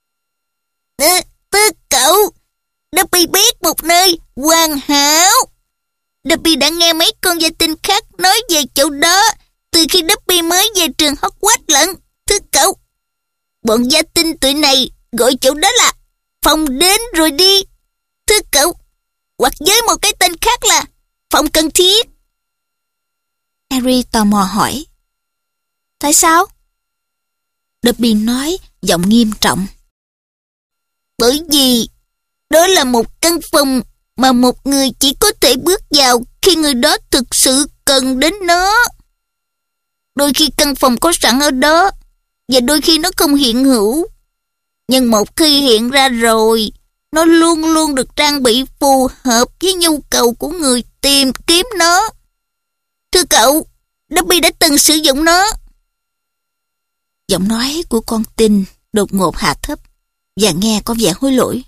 Thưa cậu, Dobby biết một nơi hoàn hảo. Dobby đã nghe mấy con gia tinh khác nói về chỗ đó từ khi Dobby mới về trường Hogwarts lận. Thưa cậu, bọn gia tinh tụi này gọi chỗ đó là phòng đến rồi đi. Thưa cậu, hoặc với một cái tên khác là phòng cần thiết. Harry tò mò hỏi. Tại sao? Dobby nói giọng nghiêm trọng. Bởi vì đó là một căn phòng mà một người chỉ có thể bước vào khi người đó thực sự cần đến nó. Đôi khi căn phòng có sẵn ở đó, và đôi khi nó không hiện hữu. Nhưng một khi hiện ra rồi, Nó luôn luôn được trang bị phù hợp với nhu cầu của người tìm kiếm nó. Thưa cậu, Dobby đã từng sử dụng nó. Giọng nói của con tin đột ngột hạ thấp và nghe có vẻ hối lỗi.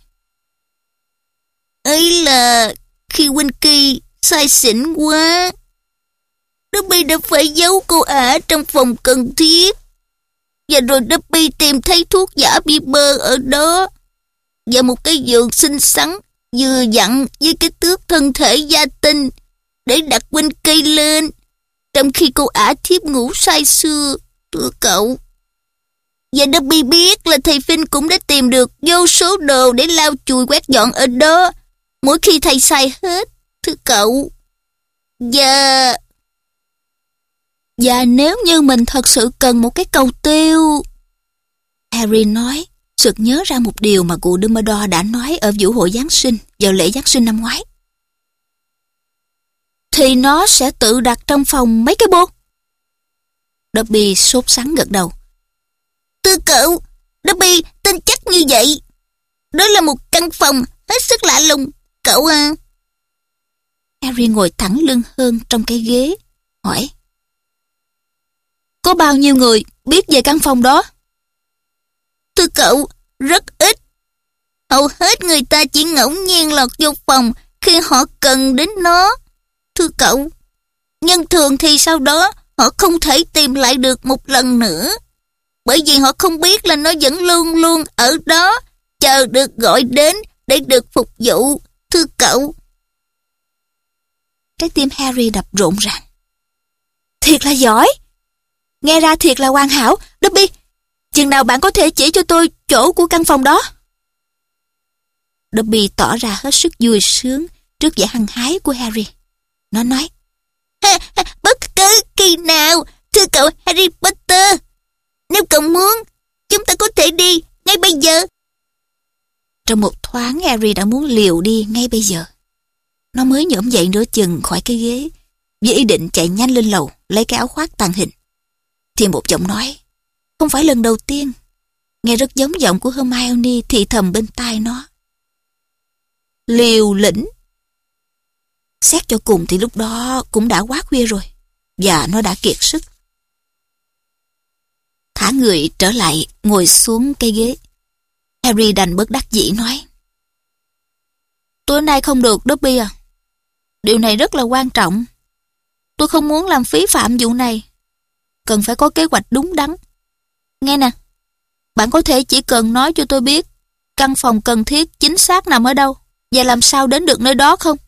Ấy là khi Winky say xỉn quá, Dobby đã phải giấu cô ả trong phòng cần thiết. Và rồi Dobby tìm thấy thuốc giả Bieber ở đó. Và một cái giường xinh xắn vừa dặn với cái tước thân thể gia tinh để đặt Winky lên, trong khi cô ả thiếp ngủ say sưa, thưa cậu. Và Dobby biết là thầy Finn cũng đã tìm được vô số đồ để lau chùi quét dọn ở đó mỗi khi thầy xài hết, thưa cậu. Và nếu như mình thật sự cần một cái cầu tiêu, Harry nói, sực nhớ ra một điều mà cụ Dumbledore đã nói ở vũ hội Giáng sinh vào lễ Giáng sinh năm ngoái. Thì nó sẽ tự đặt trong phòng mấy cái bô. Dobby sốt sắng gật đầu. Thưa cậu, Dobby tin chắc như vậy. Đó là một căn phòng hết sức lạ lùng, cậu à. Harry ngồi thẳng lưng hơn trong cái ghế, hỏi. Có bao nhiêu người biết về căn phòng đó? Thưa cậu, rất ít. Hầu hết người ta chỉ ngẫu nhiên lọt vô phòng khi họ cần đến nó, thưa cậu. Nhưng thường thì sau đó họ không thể tìm lại được một lần nữa, bởi vì họ không biết là nó vẫn luôn luôn ở đó, chờ được gọi đến để được phục vụ, thưa cậu. Trái tim Harry đập rộn ràng. Thiệt là giỏi. Nghe ra thiệt là hoàn hảo. Dobby, chừng nào bạn có thể chỉ cho tôi chỗ của căn phòng đó? Dobby tỏ ra hết sức vui sướng trước vẻ hăng hái của Harry. Nó nói. Bất cứ khi nào, thưa cậu Harry Potter. Nếu cậu muốn, chúng ta có thể đi ngay bây giờ. Trong một thoáng Harry đã muốn liều đi ngay bây giờ. Nó mới nhổm dậy nửa chừng khỏi cái ghế, với ý định chạy nhanh lên lầu lấy cái áo khoác tàng hình. Thì một giọng nói, không phải lần đầu tiên, nghe rất giống giọng của Hermione thì thầm bên tai nó. Liều lĩnh. Xét cho cùng thì lúc đó cũng đã quá khuya rồi, và nó đã kiệt sức. Thả người trở lại, ngồi xuống cái ghế. Harry đành bất đắc dĩ nói. Tối nay không được, Dobby à. Điều này rất là quan trọng. Tôi không muốn làm phí phạm vụ này. Cần phải có kế hoạch đúng đắn. Nghe nè, bạn có thể chỉ cần nói cho tôi biết căn phòng cần thiết chính xác nằm ở đâu và làm sao đến được nơi đó không?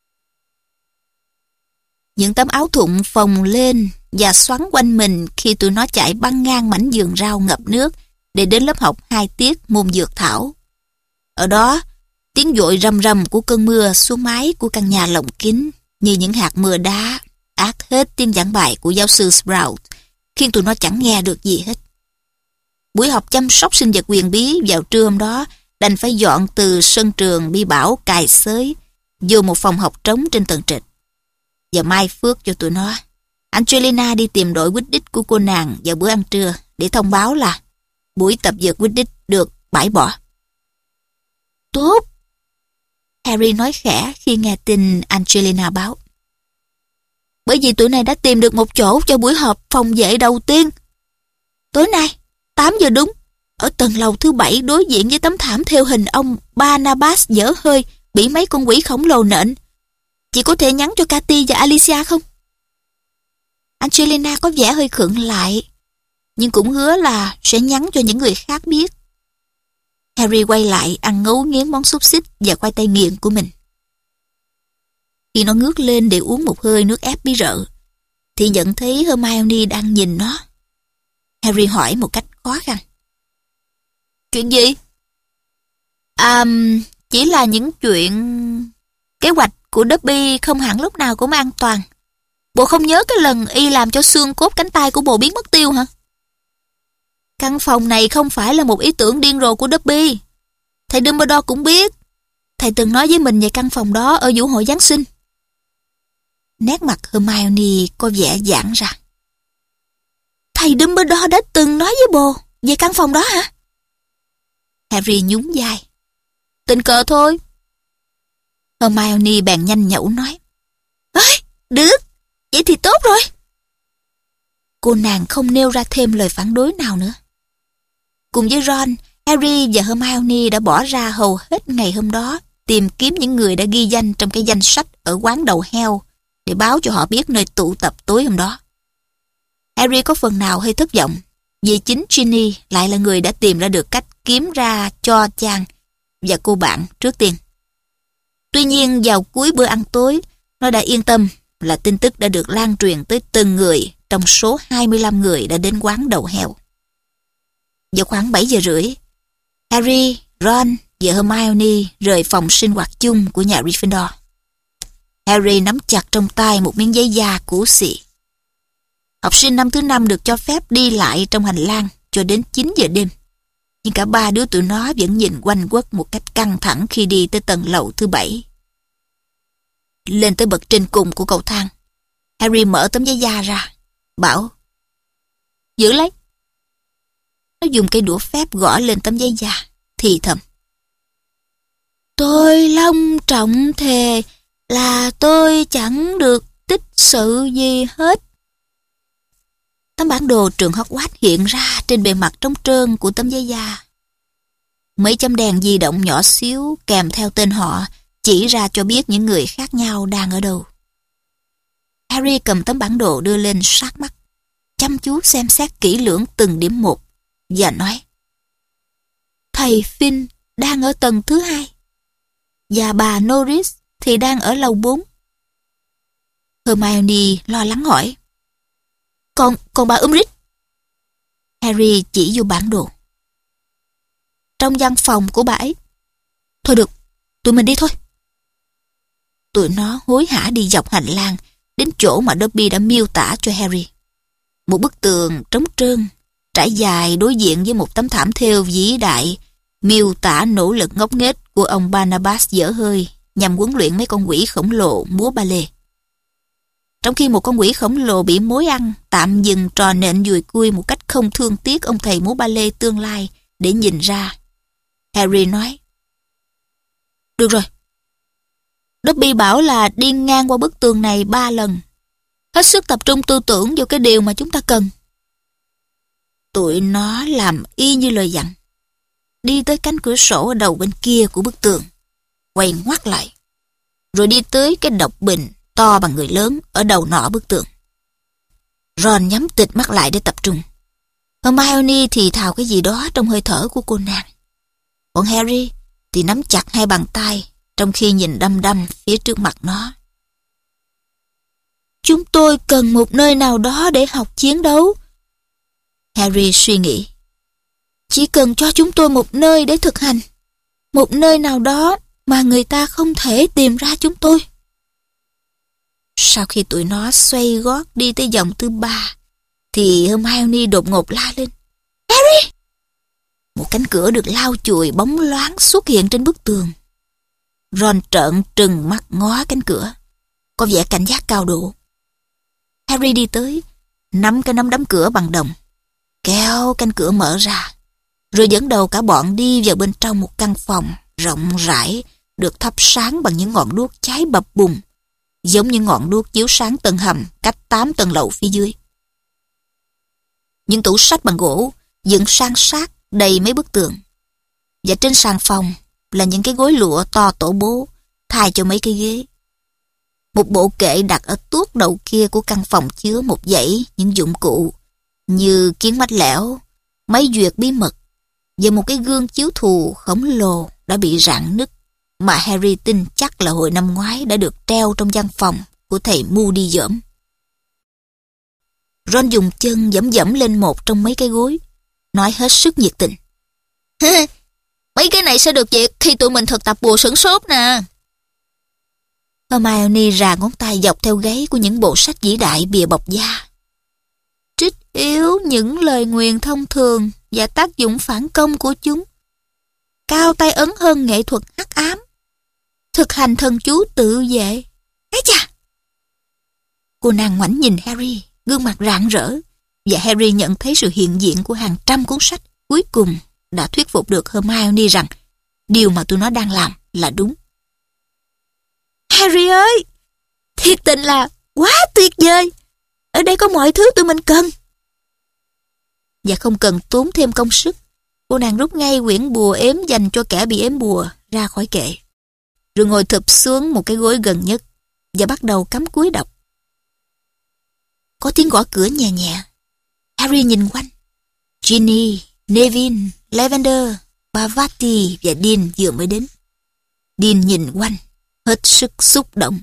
Những tấm áo thụng phồng lên và xoắn quanh mình khi tụi nó chạy băng ngang mảnh vườn rau ngập nước để đến lớp học 2 tiết môn dược thảo. Ở đó, tiếng dội rầm rầm của cơn mưa xuống mái của căn nhà lồng kính như những hạt mưa đá át hết tiếng giảng bài của giáo sư Sprout, khiến tụi nó chẳng nghe được gì hết. Buổi học chăm sóc sinh vật huyền bí vào trưa hôm đó đành phải dọn từ sân trường bi bảo cài xới vô một phòng học trống trên tầng trệt. Và mai phước cho tụi nó, Angelina đi tìm đội Quidditch của cô nàng vào bữa ăn trưa để thông báo là buổi tập dượt Quidditch được bãi bỏ. Tốt, Harry nói khẽ khi nghe tin Angelina báo. Bởi vì tụi này đã tìm được một chỗ cho buổi họp phòng vệ đầu tiên. Tối nay, 8 giờ đúng, ở tầng lầu thứ 7 đối diện với tấm thảm thêu hình ông Barnabas dở hơi bị mấy con quỷ khổng lồ nện. Chị có thể nhắn cho Cathy và Alicia không? Angelina có vẻ hơi khựng lại, nhưng cũng hứa là sẽ nhắn cho những người khác biết. Harry quay lại ăn ngấu nghiến món xúc xích và khoai tây nghiền của mình. Khi nó ngước lên để uống một hơi nước ép bí rợ, thì nhận thấy Hermione đang nhìn nó. Harry hỏi một cách khó khăn. Chuyện gì? Chỉ là những chuyện... Kế hoạch của Dobby không hẳn lúc nào cũng an toàn. Bộ không nhớ cái lần y làm cho xương cốt cánh tay của bộ biến mất tiêu hả? Căn phòng này không phải là một ý tưởng điên rồ của Dobby. Thầy Dumbledore cũng biết. Thầy từng nói với mình về căn phòng đó ở vũ hội Giáng sinh. Nét mặt Hermione có vẻ giãn ra. Thầy Dumbledore đã từng nói với bồ về căn phòng đó hả? Harry nhún vai. Tình cờ thôi. Hermione bèn nhanh nhẩu nói. Ơi, được, vậy thì tốt rồi. Cô nàng không nêu ra thêm lời phản đối nào nữa. Cùng với Ron, Harry và Hermione đã bỏ ra hầu hết ngày hôm đó tìm kiếm những người đã ghi danh trong cái danh sách ở quán đầu heo để báo cho họ biết nơi tụ tập tối hôm đó. Harry có phần nào hơi thất vọng vì chính Ginny lại là người đã tìm ra được cách kiếm ra cho Chan và cô bạn trước tiên. Tuy nhiên vào cuối bữa ăn tối, nó đã yên tâm là tin tức đã được lan truyền tới từng người trong số 25 người đã đến quán đầu heo. Vào khoảng 7 giờ rưỡi, Harry, Ron và Hermione rời phòng sinh hoạt chung của nhà Gryffindor. Harry nắm chặt trong tay một miếng giấy da cũ xị. Học sinh năm thứ 5 được cho phép đi lại trong hành lang cho đến 9 giờ đêm. Nhưng cả ba đứa tụi nó vẫn nhìn quanh quất một cách căng thẳng khi đi tới tầng lầu thứ 7. Lên tới bậc trên cùng của cầu thang, Harry mở tấm giấy da ra, bảo: "Giữ lấy." Nó dùng cây đũa phép gõ lên tấm giấy da, thì thầm: "Tôi long trọng thề là tôi chẳng được tích sự gì hết." Tấm bản đồ trường Hogwarts hiện ra trên bề mặt trống trơn của tấm giấy da. Mấy chấm đèn di động nhỏ xíu kèm theo tên họ chỉ ra cho biết những người khác nhau đang ở đâu. Harry cầm tấm bản đồ đưa lên sát mắt, chăm chú xem xét kỹ lưỡng từng điểm một và nói: "Thầy Finn đang ở tầng thứ 2 và bà Norris thì đang ở lầu 4. Hermione lo lắng hỏi: Còn bà Umbridge?" Harry chỉ vô bản đồ. "Trong văn phòng của bà ấy." "Thôi được, tụi mình đi thôi." Tụi nó hối hả đi dọc hành lang đến chỗ mà Dobby đã miêu tả cho Harry. Một bức tường trống trơn, trải dài đối diện với một tấm thảm thêu vĩ đại, miêu tả nỗ lực ngốc nghếch của ông Barnabas dở hơi nhằm huấn luyện mấy con quỷ khổng lồ múa ba lê. Trong khi một con quỷ khổng lồ bị mối ăn tạm dừng trò nện dùi cui một cách không thương tiếc ông thầy múa ba lê tương lai để nhìn ra, Harry nói: "Được rồi. Dobby bảo là đi ngang qua bức tường này 3 lần. Hết sức tập trung tư tưởng vào cái điều mà chúng ta cần." Tụi nó làm y như lời dặn. Đi tới cánh cửa sổ ở đầu bên kia của bức tường, quay ngoắt lại, rồi đi tới cái độc bình to bằng người lớn ở đầu nọ bức tường. Ron nhắm tịt mắt lại để tập trung. Hermione thì thào cái gì đó trong hơi thở của cô nàng. Còn Harry thì nắm chặt hai bàn tay trong khi nhìn đăm đăm phía trước mặt nó. "Chúng tôi cần một nơi nào đó để học chiến đấu." Harry suy nghĩ. "Chỉ cần cho chúng tôi một nơi để thực hành. Một nơi nào đó mà người ta không thể tìm ra chúng tôi." Sau khi tụi nó xoay gót đi tới vòng thứ 3, thì Hermione đột ngột la lên: "Harry!" Một cánh cửa được lau chùi bóng loáng xuất hiện trên bức tường. Ron trợn trừng mắt ngó cánh cửa, có vẻ cảnh giác cao độ. Harry đi tới, nắm cái nắm đấm cửa bằng đồng, kéo cánh cửa mở ra, rồi dẫn đầu cả bọn đi vào bên trong một căn phòng rộng rãi, được thắp sáng bằng những ngọn đuốc cháy bập bùng, giống như ngọn đuốc chiếu sáng tầng hầm cách 8 tầng lầu phía dưới. Những tủ sách bằng gỗ dựng san sát đầy mấy bức tường, và trên sàn phòng là những cái gối lụa to tổ bố thay cho mấy cái ghế. Một bộ kệ đặt ở tuốt đầu kia của căn phòng chứa một dãy những dụng cụ như kiến mách lẻo, máy duyệt bí mật và một cái gương chiếu thù khổng lồ đã bị rạn nứt mà Harry tin chắc là hồi năm ngoái đã được treo trong văn phòng của thầy Moody dởm. Ron dùng chân giẫm giẫm lên một trong mấy cái gối, nói hết sức nhiệt tình: "Mấy cái này sẽ được duyệt khi tụi mình thực tập bùa sửng sốt nè." Hermione rà ngón tay dọc theo gáy của những bộ sách vĩ đại bìa bọc da. "Trích yếu những lời nguyền thông thường và tác dụng phản công của chúng. Cao tay ấn hơn nghệ thuật hắc ám. Thực hành thần chú tự vệ." Ấy chà! Cô nàng ngoảnh nhìn Harry, gương mặt rạng rỡ, và Harry nhận thấy sự hiện diện của hàng trăm cuốn sách cuối cùng đã thuyết phục được Hermione rằng Điều mà tụi nó đang làm là đúng. Harry ơi, thiệt tình là quá tuyệt vời. Ở đây có mọi thứ tụi mình cần. Và không cần tốn thêm công sức, cô nàng rút ngay quyển bùa ếm dành cho kẻ bị ếm bùa ra khỏi kệ, rồi ngồi thụp xuống một cái gối gần nhất và bắt đầu cắm cúi đọc. Có tiếng gõ cửa nhẹ nhẹ. Harry nhìn quanh. Ginny, Neville, Lavender, Parvati và Dean vừa mới đến. Dean nhìn quanh, hết sức xúc động.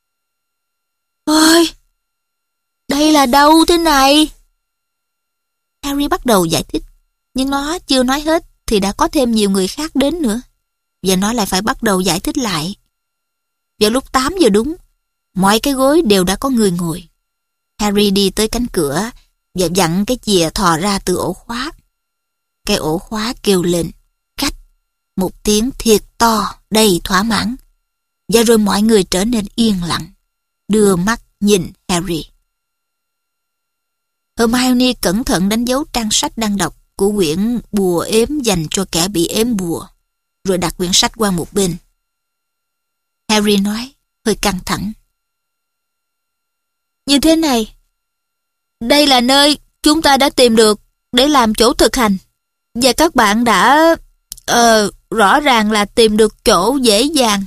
Ôi, đây là đâu thế này? Harry bắt đầu giải thích, nhưng nó chưa nói hết thì đã có thêm nhiều người khác đến nữa, và nó lại phải bắt đầu giải thích lại. Vào lúc 8 giờ đúng, mọi cái gối đều đã có người ngồi. Harry đi tới cánh cửa và vặn cái chìa thò ra từ ổ khóa. Cái ổ khóa kêu lên, cách, một tiếng thiệt to, đầy thỏa mãn. Và rồi mọi người trở nên yên lặng, đưa mắt nhìn Harry. Hermione cẩn thận đánh dấu trang sách đang đọc của quyển bùa ếm dành cho kẻ bị ếm bùa, rồi đặt quyển sách qua một bên. Harry nói, hơi căng thẳng. Như thế này, đây là nơi chúng ta đã tìm được để làm chỗ thực hành. Và các bạn đã rõ ràng là tìm được chỗ dễ dàng.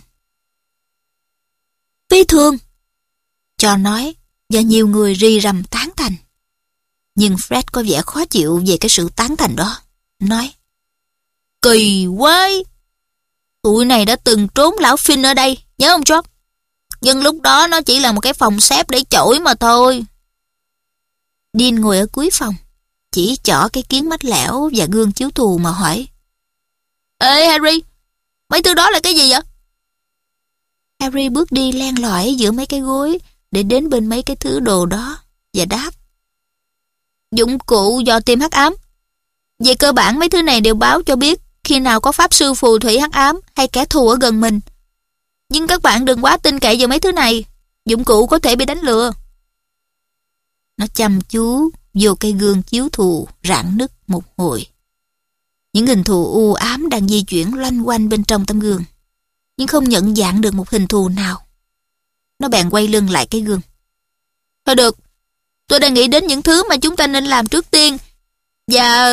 Phi thường, cho nói, và nhiều người rì rầm tán thành. Nhưng Fred có vẻ khó chịu về cái sự tán thành đó. Nói, kỳ quá, tụi này đã từng trốn lão Finn ở đây, nhớ không George? Nhưng lúc đó nó chỉ là một cái phòng xếp để chổi mà thôi. Dean ngồi ở cuối phòng, chỉ chỏ cái kiến mách lẻo và gương chiếu thù mà hỏi, Ê Harry, mấy thứ đó là cái gì vậy? Harry bước đi len lỏi giữa mấy cái gối để đến bên mấy cái thứ đồ đó và đáp, dụng cụ dò tìm hắc ám. Về cơ bản mấy thứ này đều báo cho biết khi nào có pháp sư phù thủy hắc ám hay kẻ thù ở gần mình. Nhưng các bạn đừng quá tin cậy vào mấy thứ này, dụng cụ có thể bị đánh lừa. Nó chăm chú vô cây gương chiếu thù rạn nứt một hồi. Những hình thù u ám đang di chuyển loanh quanh bên trong tấm gương, nhưng không nhận dạng được một hình thù nào. Nó bèn quay lưng lại cái gương. Thôi được, tôi đang nghĩ đến những thứ mà chúng ta nên làm trước tiên. Và...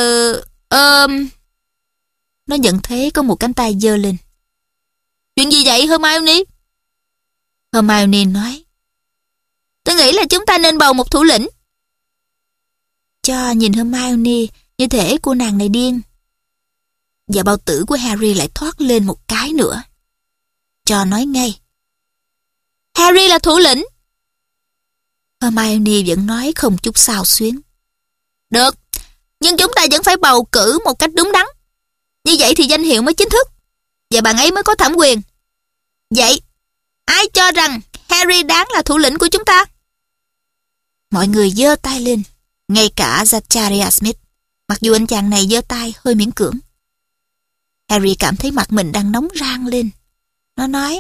Nó nhận thấy có một cánh tay giơ lên. Chuyện gì vậy Hermione? Hermione nói, tôi nghĩ là chúng ta nên bầu một thủ lĩnh. Cho nhìn Hermione như thể cô nàng này điên. Và bao tử của Harry lại thoát lên một cái nữa. Cho nói ngay, Harry là thủ lĩnh. Hermione vẫn nói không chút xao xuyến. Được, nhưng chúng ta vẫn phải bầu cử một cách đúng đắn. Như vậy thì danh hiệu mới chính thức, và bạn ấy mới có thẩm quyền. Vậy, ai cho rằng Harry đáng là thủ lĩnh của chúng ta? Mọi người giơ tay lên, ngay cả Zachariah Smith, mặc dù anh chàng này giơ tay hơi miễn cưỡng. Harry cảm thấy mặt mình đang nóng rang lên. Nó nói,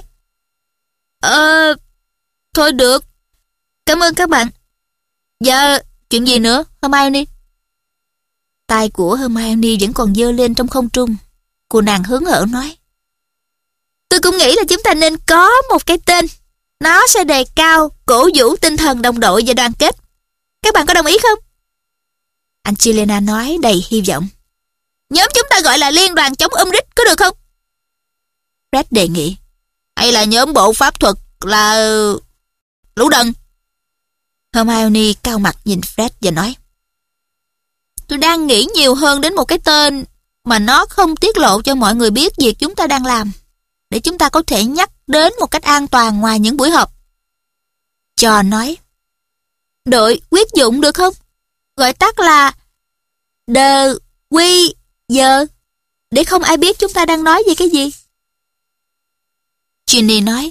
thôi được, cảm ơn các bạn. Dạ, chuyện gì nữa, Hermione? Tay của Hermione vẫn còn giơ lên trong không trung. Cô nàng hớn hở nói, tôi cũng nghĩ là chúng ta nên có một cái tên. Nó sẽ đề cao, cổ vũ tinh thần đồng đội và đoàn kết. Các bạn có đồng ý không? Angelina nói đầy hy vọng. Nhóm chúng ta gọi là Liên đoàn chống Umbridge, có được không? Fred đề nghị. Hay là nhóm bộ pháp thuật là... Lũ đần. Hermione cau mặt nhìn Fred và nói, tôi đang nghĩ nhiều hơn đến một cái tên mà nó không tiết lộ cho mọi người biết việc chúng ta đang làm, để chúng ta có thể nhắc đến một cách an toàn ngoài những buổi họp. Cho nói, đội quyết dụng được không? Gọi tắt là The We The, để không ai biết chúng ta đang nói về cái gì. Ginny nói,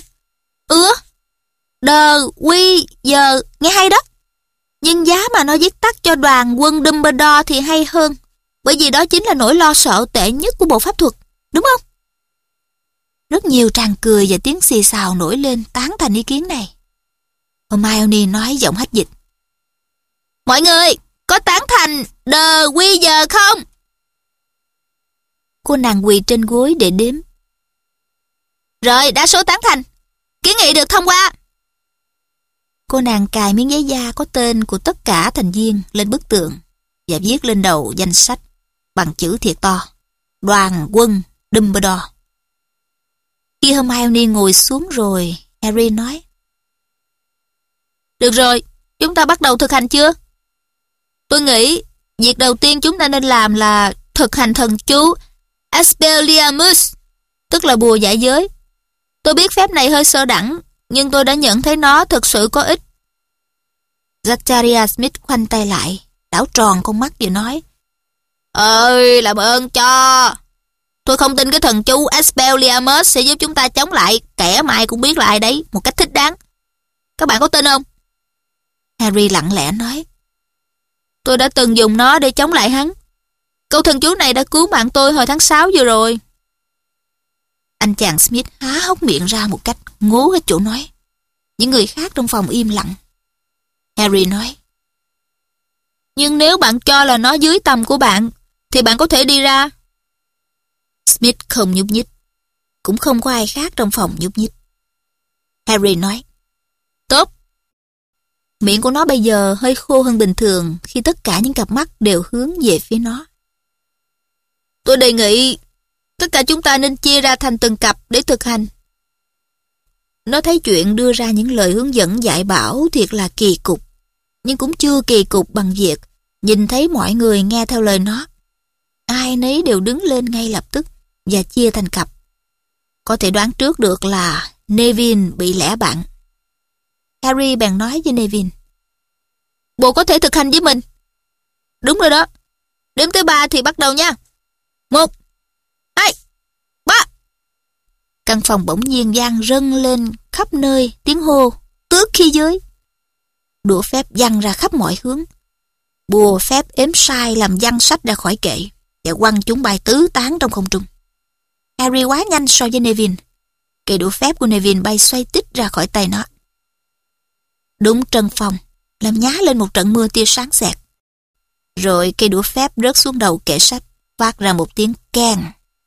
The We The, nghe hay đó. Nhưng giá mà nó viết tắt cho đoàn quân Dumbledore thì hay hơn, bởi vì đó chính là nỗi lo sợ tệ nhất của bộ pháp thuật, đúng không? Rất nhiều tràng cười và tiếng xì xào nổi lên tán thành ý kiến này. Hermione nói giọng hách dịch, mọi người có tán thành The We The không? Cô nàng quỳ trên gối để đếm, Rồi, đa số tán thành. Kiến nghị được thông qua. Cô nàng cài miếng giấy da có tên của tất cả thành viên lên bức tường và viết lên đầu danh sách bằng chữ thiệt to: Đoàn quân Dumbledore. Khi Hermione ngồi xuống rồi, Harry nói: Được rồi, chúng ta bắt đầu thực hành chưa? Tôi nghĩ việc đầu tiên chúng ta nên làm là thực hành thần chú Expelliarmus, tức là bùa giải giới. Tôi biết phép này hơi sơ đẳng, nhưng tôi đã nhận thấy nó thực sự có ích. Zachariah Smith khoanh tay lại, đảo tròn con mắt và nói: Ơi, làm ơn cho. Tôi không tin cái thần chú Expelliarmus sẽ giúp chúng ta chống lại kẻ mà ai cũng biết là ai đấy một cách thích đáng. Các bạn có tin không? Harry lặng lẽ nói: Tôi đã từng dùng nó để chống lại hắn. Câu thần chú này đã cứu mạng tôi hồi tháng 6 vừa rồi. Anh chàng Smith há hốc miệng ra một cách ngố hết chỗ nói. Những người khác trong phòng im lặng. Harry nói: Nhưng nếu bạn cho là nó dưới tầm của bạn, thì bạn có thể đi ra. Smith không nhúc nhích. Cũng không có ai khác trong phòng nhúc nhích. Harry nói: Tốt. Miệng của nó bây giờ hơi khô hơn bình thường khi tất cả những cặp mắt đều hướng về phía nó. Tôi đề nghị tất cả chúng ta nên chia ra thành từng cặp để thực hành. Nó thấy chuyện đưa ra những lời hướng dẫn dạy bảo thiệt là kỳ cục, nhưng cũng chưa kỳ cục bằng việc nhìn thấy mọi người nghe theo lời nó. Ai nấy đều đứng lên ngay lập tức và chia thành cặp. Có thể đoán trước được là Neville bị lẻ bạn. Harry bèn nói với Neville: Bồ có thể thực hành với mình. Đúng rồi đó. Đếm tới 3 thì bắt đầu nha. 1, 2, 3. Căn phòng bỗng nhiên vang rân lên khắp nơi tiếng hô tước khí giới. Đũa phép văng ra khắp mọi hướng. Bùa phép ếm sai làm văng sách ra khỏi kệ và quăng chúng bay tứ tán trong không trung. Harry quá nhanh so với Neville. Cây đũa phép của Neville bay xoay tít ra khỏi tay nó. Đúng trần phòng, làm nhá lên một trận mưa tia sáng xẹt. Rồi cây đũa phép rớt xuống đầu kệ sách, phát ra một tiếng keng.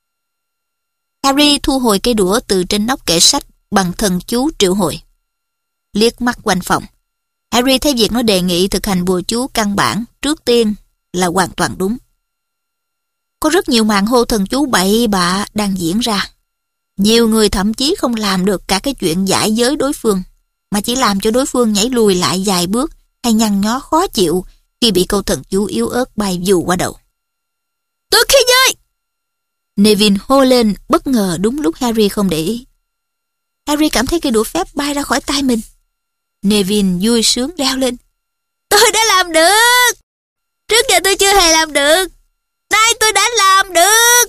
Harry thu hồi cây đũa từ trên nóc kệ sách bằng thần chú triệu hồi. Liếc mắt quanh phòng, Harry thấy việc nó đề nghị thực hành bùa chú căn bản trước tiên là hoàn toàn đúng. Có rất nhiều màn hô thần chú bậy bạ đang diễn ra. Nhiều người thậm chí không làm được cả cái chuyện giải giới đối phương, mà chỉ làm cho đối phương nhảy lùi lại vài bước hay nhăn nhó khó chịu khi bị câu thần chú yếu ớt bay vù qua đầu. Tước khí giới! Neville hô lên bất ngờ đúng lúc Harry không để ý. Harry cảm thấy cây đũa phép bay ra khỏi tay mình. Neville vui sướng reo lên: Tôi đã làm được! Trước giờ tôi chưa hề làm được. Nay tôi đã làm được!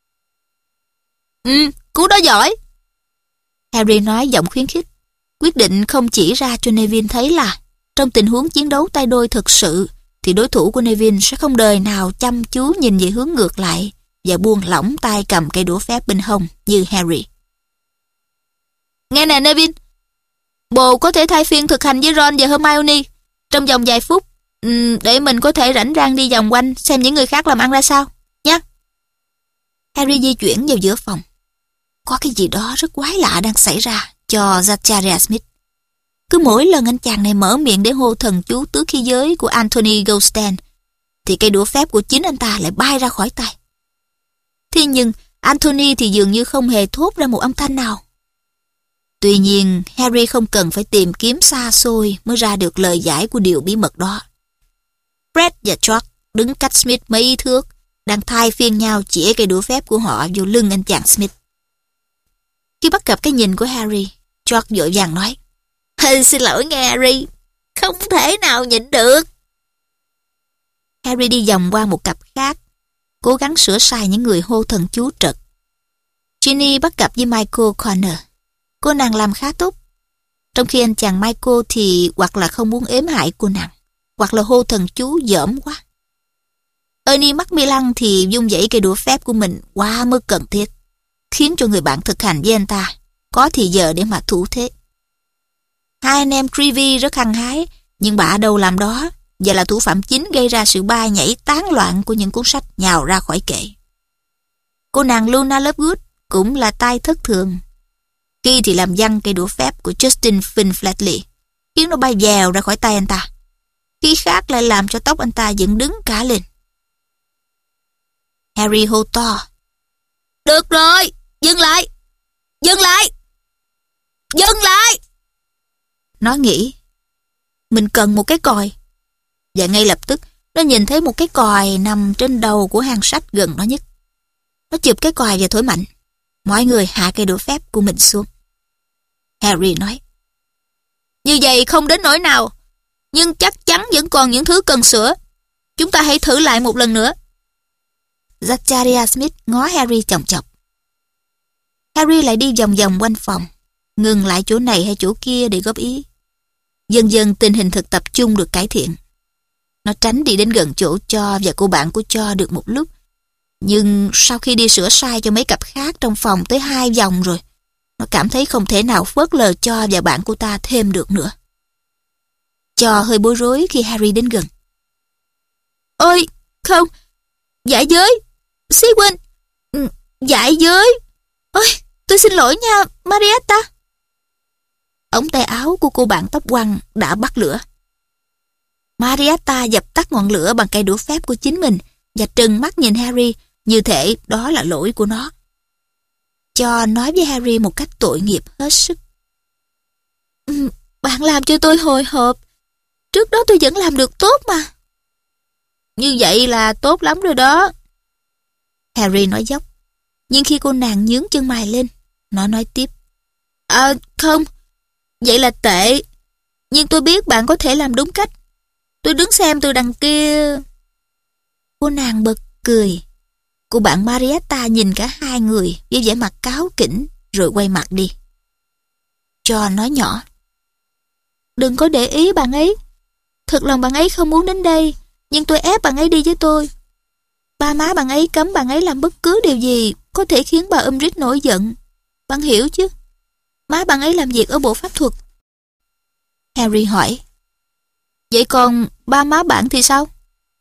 Cú đó giỏi. Harry nói giọng khuyến khích, quyết định không chỉ ra cho Neville thấy là trong tình huống chiến đấu tay đôi thực sự thì đối thủ của Neville sẽ không đời nào chăm chú nhìn về hướng ngược lại và buông lỏng tay cầm cây đũa phép bên hông như Harry. Nghe nè Neville, bồ có thể thay phiên thực hành với Ron và Hermione trong vòng vài phút để mình có thể rảnh rang đi vòng quanh xem những người khác làm ăn ra sao nhé. Harry di chuyển vào giữa phòng. Có cái gì đó rất quái lạ đang xảy ra cho Zachariah Smith. Cứ mỗi lần anh chàng này mở miệng để hô thần chú tước khí giới của Anthony Goldstan thì cây đũa phép của chính anh ta lại bay ra khỏi tay. Thế nhưng Anthony thì dường như không hề thốt ra một âm thanh nào. Tuy nhiên Harry không cần phải tìm kiếm xa xôi mới ra được lời giải của điều bí mật đó. Fred và George đứng cách Smith mấy thước, đang thay phiên nhau chĩa cây đũa phép của họ vô lưng anh chàng Smith. Khi bắt gặp cái nhìn của Harry, George vội vàng nói: Xin lỗi nghe Harry, không thể nào nhịn được. Harry đi vòng qua một cặp khác, cố gắng sửa sai những người hô thần chú trật. Ginny bắt gặp với Michael Corner. Cô nàng làm khá tốt, trong khi anh chàng Michael thì hoặc là không muốn ếm hại cô nàng, hoặc là hô thần chú dởm quá. Ernie Macmillan thì vung vẩy cây đũa phép của mình quá mức cần thiết, khiến cho người bạn thực hành với anh ta có thì giờ để mà thủ thế. Hai anh em Trivy rất hăng hái, nhưng bả đâu làm đó, và là thủ phạm chính gây ra sự bay nhảy tán loạn của những cuốn sách nhào ra khỏi kệ. Cô nàng Luna Lovegood cũng là tay thất thường. Khi thì làm văng cây đũa phép của Justin Finn-Flatley, khiến nó bay vèo ra khỏi tay anh ta. Khi khác lại làm cho tóc anh ta dựng đứng cả lên. Harry hô to: Được rồi, dừng lại! Dừng lại! Dừng lại! Nó nghĩ mình cần một cái còi. Và ngay lập tức nó nhìn thấy một cái còi nằm trên đầu của hang sách gần nó nhất. Nó chụp cái còi và thổi mạnh. Mọi người hạ cây đũa phép của mình xuống. Harry nói: Như vậy không đến nỗi nào, nhưng chắc chắn vẫn còn những thứ cần sửa. Chúng ta hãy thử lại một lần nữa. Zachariah Smith ngó Harry chòng chọc. Harry lại đi vòng vòng quanh phòng, ngừng lại chỗ này hay chỗ kia để góp ý. Dần dần tình hình thực tập chung được cải thiện. Nó tránh đi đến gần chỗ Cho và cô bạn của Cho được một lúc. Nhưng sau khi đi sửa sai cho mấy cặp khác trong phòng tới 2 vòng rồi, nó cảm thấy không thể nào phớt lờ Cho và bạn của ta thêm được nữa. Cho hơi bối rối khi Harry đến gần. Ôi, không, giải giới, Sigwin, giải giới. Ôi, tôi xin lỗi nha, Marietta. Ống tay áo của cô bạn tóc quăn đã bắt lửa. Marietta dập tắt ngọn lửa bằng cây đũa phép của chính mình và trừng mắt nhìn Harry như thể đó là lỗi của nó. Cho nói với Harry một cách tội nghiệp hết sức: Bạn làm cho tôi hồi hộp. Trước đó tôi vẫn làm được tốt mà. Như vậy là tốt lắm rồi đó, Harry nói dốc. Nhưng khi cô nàng nhướng chân mày lên, nó nói tiếp: Không, vậy là tệ. Nhưng tôi biết bạn có thể làm đúng cách. Tôi đứng xem từ đằng kia. Cô nàng bật cười. Cô bạn Marietta nhìn cả hai người với vẻ mặt cáu kỉnh rồi quay mặt đi. Cho nói nhỏ: Đừng có để ý bạn ấy. Thật lòng bạn ấy không muốn đến đây, nhưng tôi ép bạn ấy đi với tôi. Ba má bạn ấy cấm bạn ấy làm bất cứ điều gì có thể khiến bà Umbridge nổi giận. Bạn hiểu chứ? Má bạn ấy làm việc ở bộ pháp thuật. Harry hỏi: Vậy còn ba má bạn thì sao?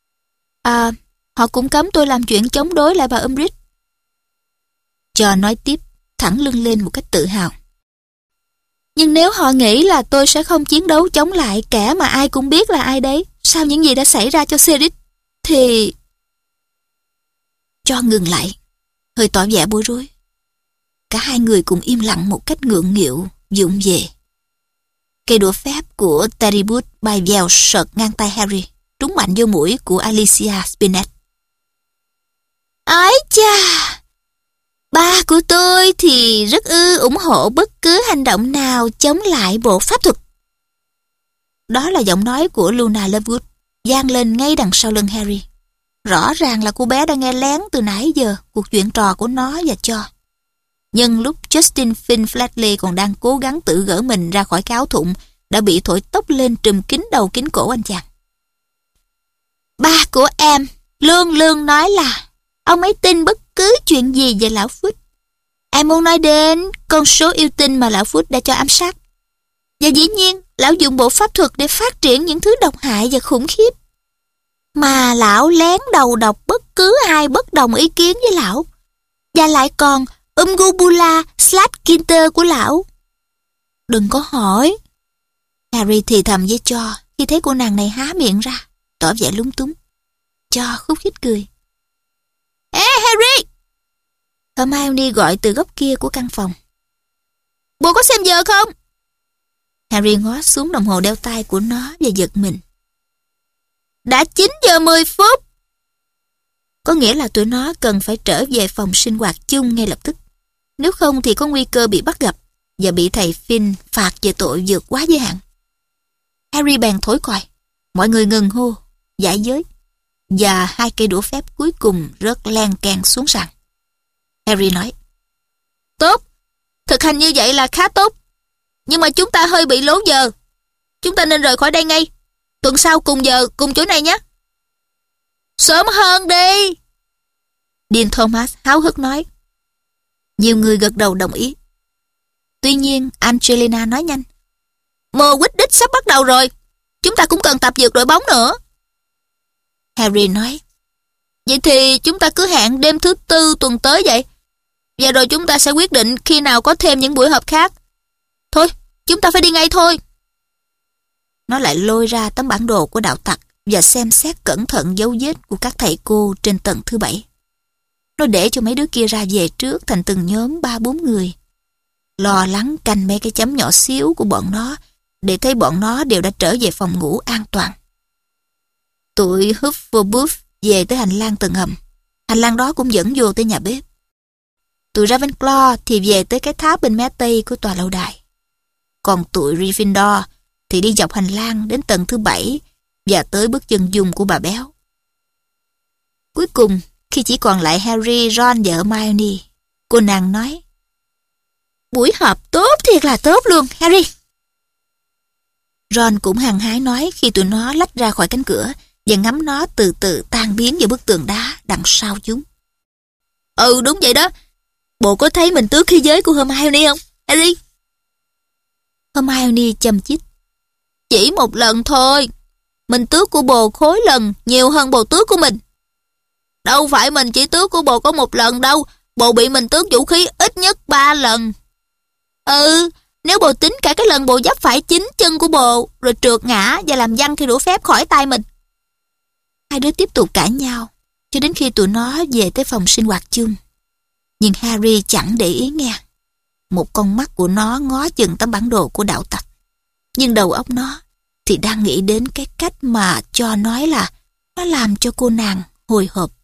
Họ cũng cấm tôi làm chuyện chống đối lại bà Umbridge. Cho nói tiếp, thẳng lưng lên một cách tự hào: Nhưng nếu họ nghĩ là tôi sẽ không chiến đấu chống lại kẻ mà ai cũng biết là ai đấy, sau những gì đã xảy ra cho Cedric, thì... Cho ngừng lại, hơi tỏ vẻ bối rối. Cả hai người cùng im lặng một cách ngượng nghịu, vụng về. Cây đũa phép của Teddy Wood bay vèo sợt ngang tay Harry, trúng mạnh vô mũi của Alicia Spinnet. Ái cha! Ba của tôi thì rất ủng hộ bất cứ hành động nào chống lại bộ pháp thuật. Đó là giọng nói của Luna Lovegood, vang lên ngay đằng sau lưng Harry. Rõ ràng là cô bé đã nghe lén từ nãy giờ cuộc chuyện trò của nó và Cho. Nhưng lúc Justin Finn-Flatley còn đang cố gắng tự gỡ mình ra khỏi cái áo thụng, đã bị thổi tóc lên trùm kín đầu kín cổ anh chàng. Ba của em luôn luôn nói là ông ấy tin bất cứ chuyện gì về lão Phút. Em muốn nói đến con số yêu tinh mà lão Phút đã cho ám sát. Và dĩ nhiên, lão dùng bộ pháp thuật để phát triển những thứ độc hại và khủng khiếp. Mà lão lén đầu độc bất cứ ai bất đồng ý kiến với lão. Và lại còn Umgubula Slapkinter của lão. Đừng có hỏi, Harry thì thầm với Cho khi thấy cô nàng này há miệng ra, tỏ vẻ lúng túng. Cho khúc khích cười. Ê Harry! Hermione gọi từ góc kia của căn phòng. Bố có xem giờ không? Harry ngó xuống đồng hồ đeo tay của nó và giật mình. Đã 9 giờ 10 phút. Có nghĩa là tụi nó cần phải trở về phòng sinh hoạt chung ngay lập tức. Nếu không thì có nguy cơ bị bắt gặp và bị thầy Finn phạt về tội vượt quá giới hạn. Harry bèn thổi còi. Mọi người ngừng hô, giải giới. Và hai cây đũa phép cuối cùng rớt len keng xuống sàn. Harry nói: Tốt, thực hành như vậy là khá tốt. Nhưng mà chúng ta hơi bị lố giờ. Chúng ta nên rời khỏi đây ngay. Tuần sau cùng giờ, cùng chỗ này nhé. Sớm hơn đi, Dean Thomas háo hức nói. Nhiều người gật đầu đồng ý. Tuy nhiên, Angelina nói nhanh: Mùa Quidditch sắp bắt đầu rồi. Chúng ta cũng cần tập vượt đội bóng nữa. Harry nói: Vậy thì chúng ta cứ hẹn đêm thứ Tư tuần tới vậy. Và rồi chúng ta sẽ quyết định khi nào có thêm những buổi họp khác. Thôi, chúng ta phải đi ngay thôi. Nó lại lôi ra tấm bản đồ của đạo tặc và xem xét cẩn thận dấu vết của các thầy cô trên tầng thứ 7. Nó để cho mấy đứa kia ra về trước thành từng nhóm 3-4 người. Lo lắng canh mấy cái chấm nhỏ xíu của bọn nó để thấy bọn nó đều đã trở về phòng ngủ an toàn. Tụi Hufflepuff về tới hành lang tầng hầm. Hành lang đó cũng dẫn vô tới nhà bếp. Tụi Ravenclaw thì về tới cái tháp bên mé tây của tòa lâu đài. Còn tụi Gryffindor thì đi dọc hành lang đến tầng thứ 7 và tới bước chân dung của bà béo. Cuối cùng, khi chỉ còn lại Harry, Ron và Hermione, cô nàng nói: "Buổi họp tốt thiệt là tốt luôn, Harry." Ron cũng hăng hái nói khi tụi nó lách ra khỏi cánh cửa và ngắm nó từ từ tan biến vào bức tường đá đằng sau chúng. Ừ, đúng vậy đó. Bộ có thấy mình tước khí giới của Hermione không, Harry? Hermione châm chích: "Chỉ một lần thôi. Mình tước của bồ khối lần nhiều hơn bồ tước của mình. Đâu phải mình chỉ tước của bồ có một lần đâu. Bồ bị mình tước vũ khí ít nhất 3 lần. Ừ, nếu bồ tính cả cái lần bồ dấp phải 9 chân của bồ, rồi trượt ngã và làm văng khi đũa phép khỏi tay mình." Hai đứa tiếp tục cãi nhau cho đến khi tụi nó về tới phòng sinh hoạt chung. Nhưng Harry chẳng để ý nghe. Một con mắt của nó ngó chừng tấm bản đồ của đạo tặc. Nhưng đầu óc nó thì đang nghĩ đến cái cách mà cho nói là nó làm cho cô nàng hồi hộp.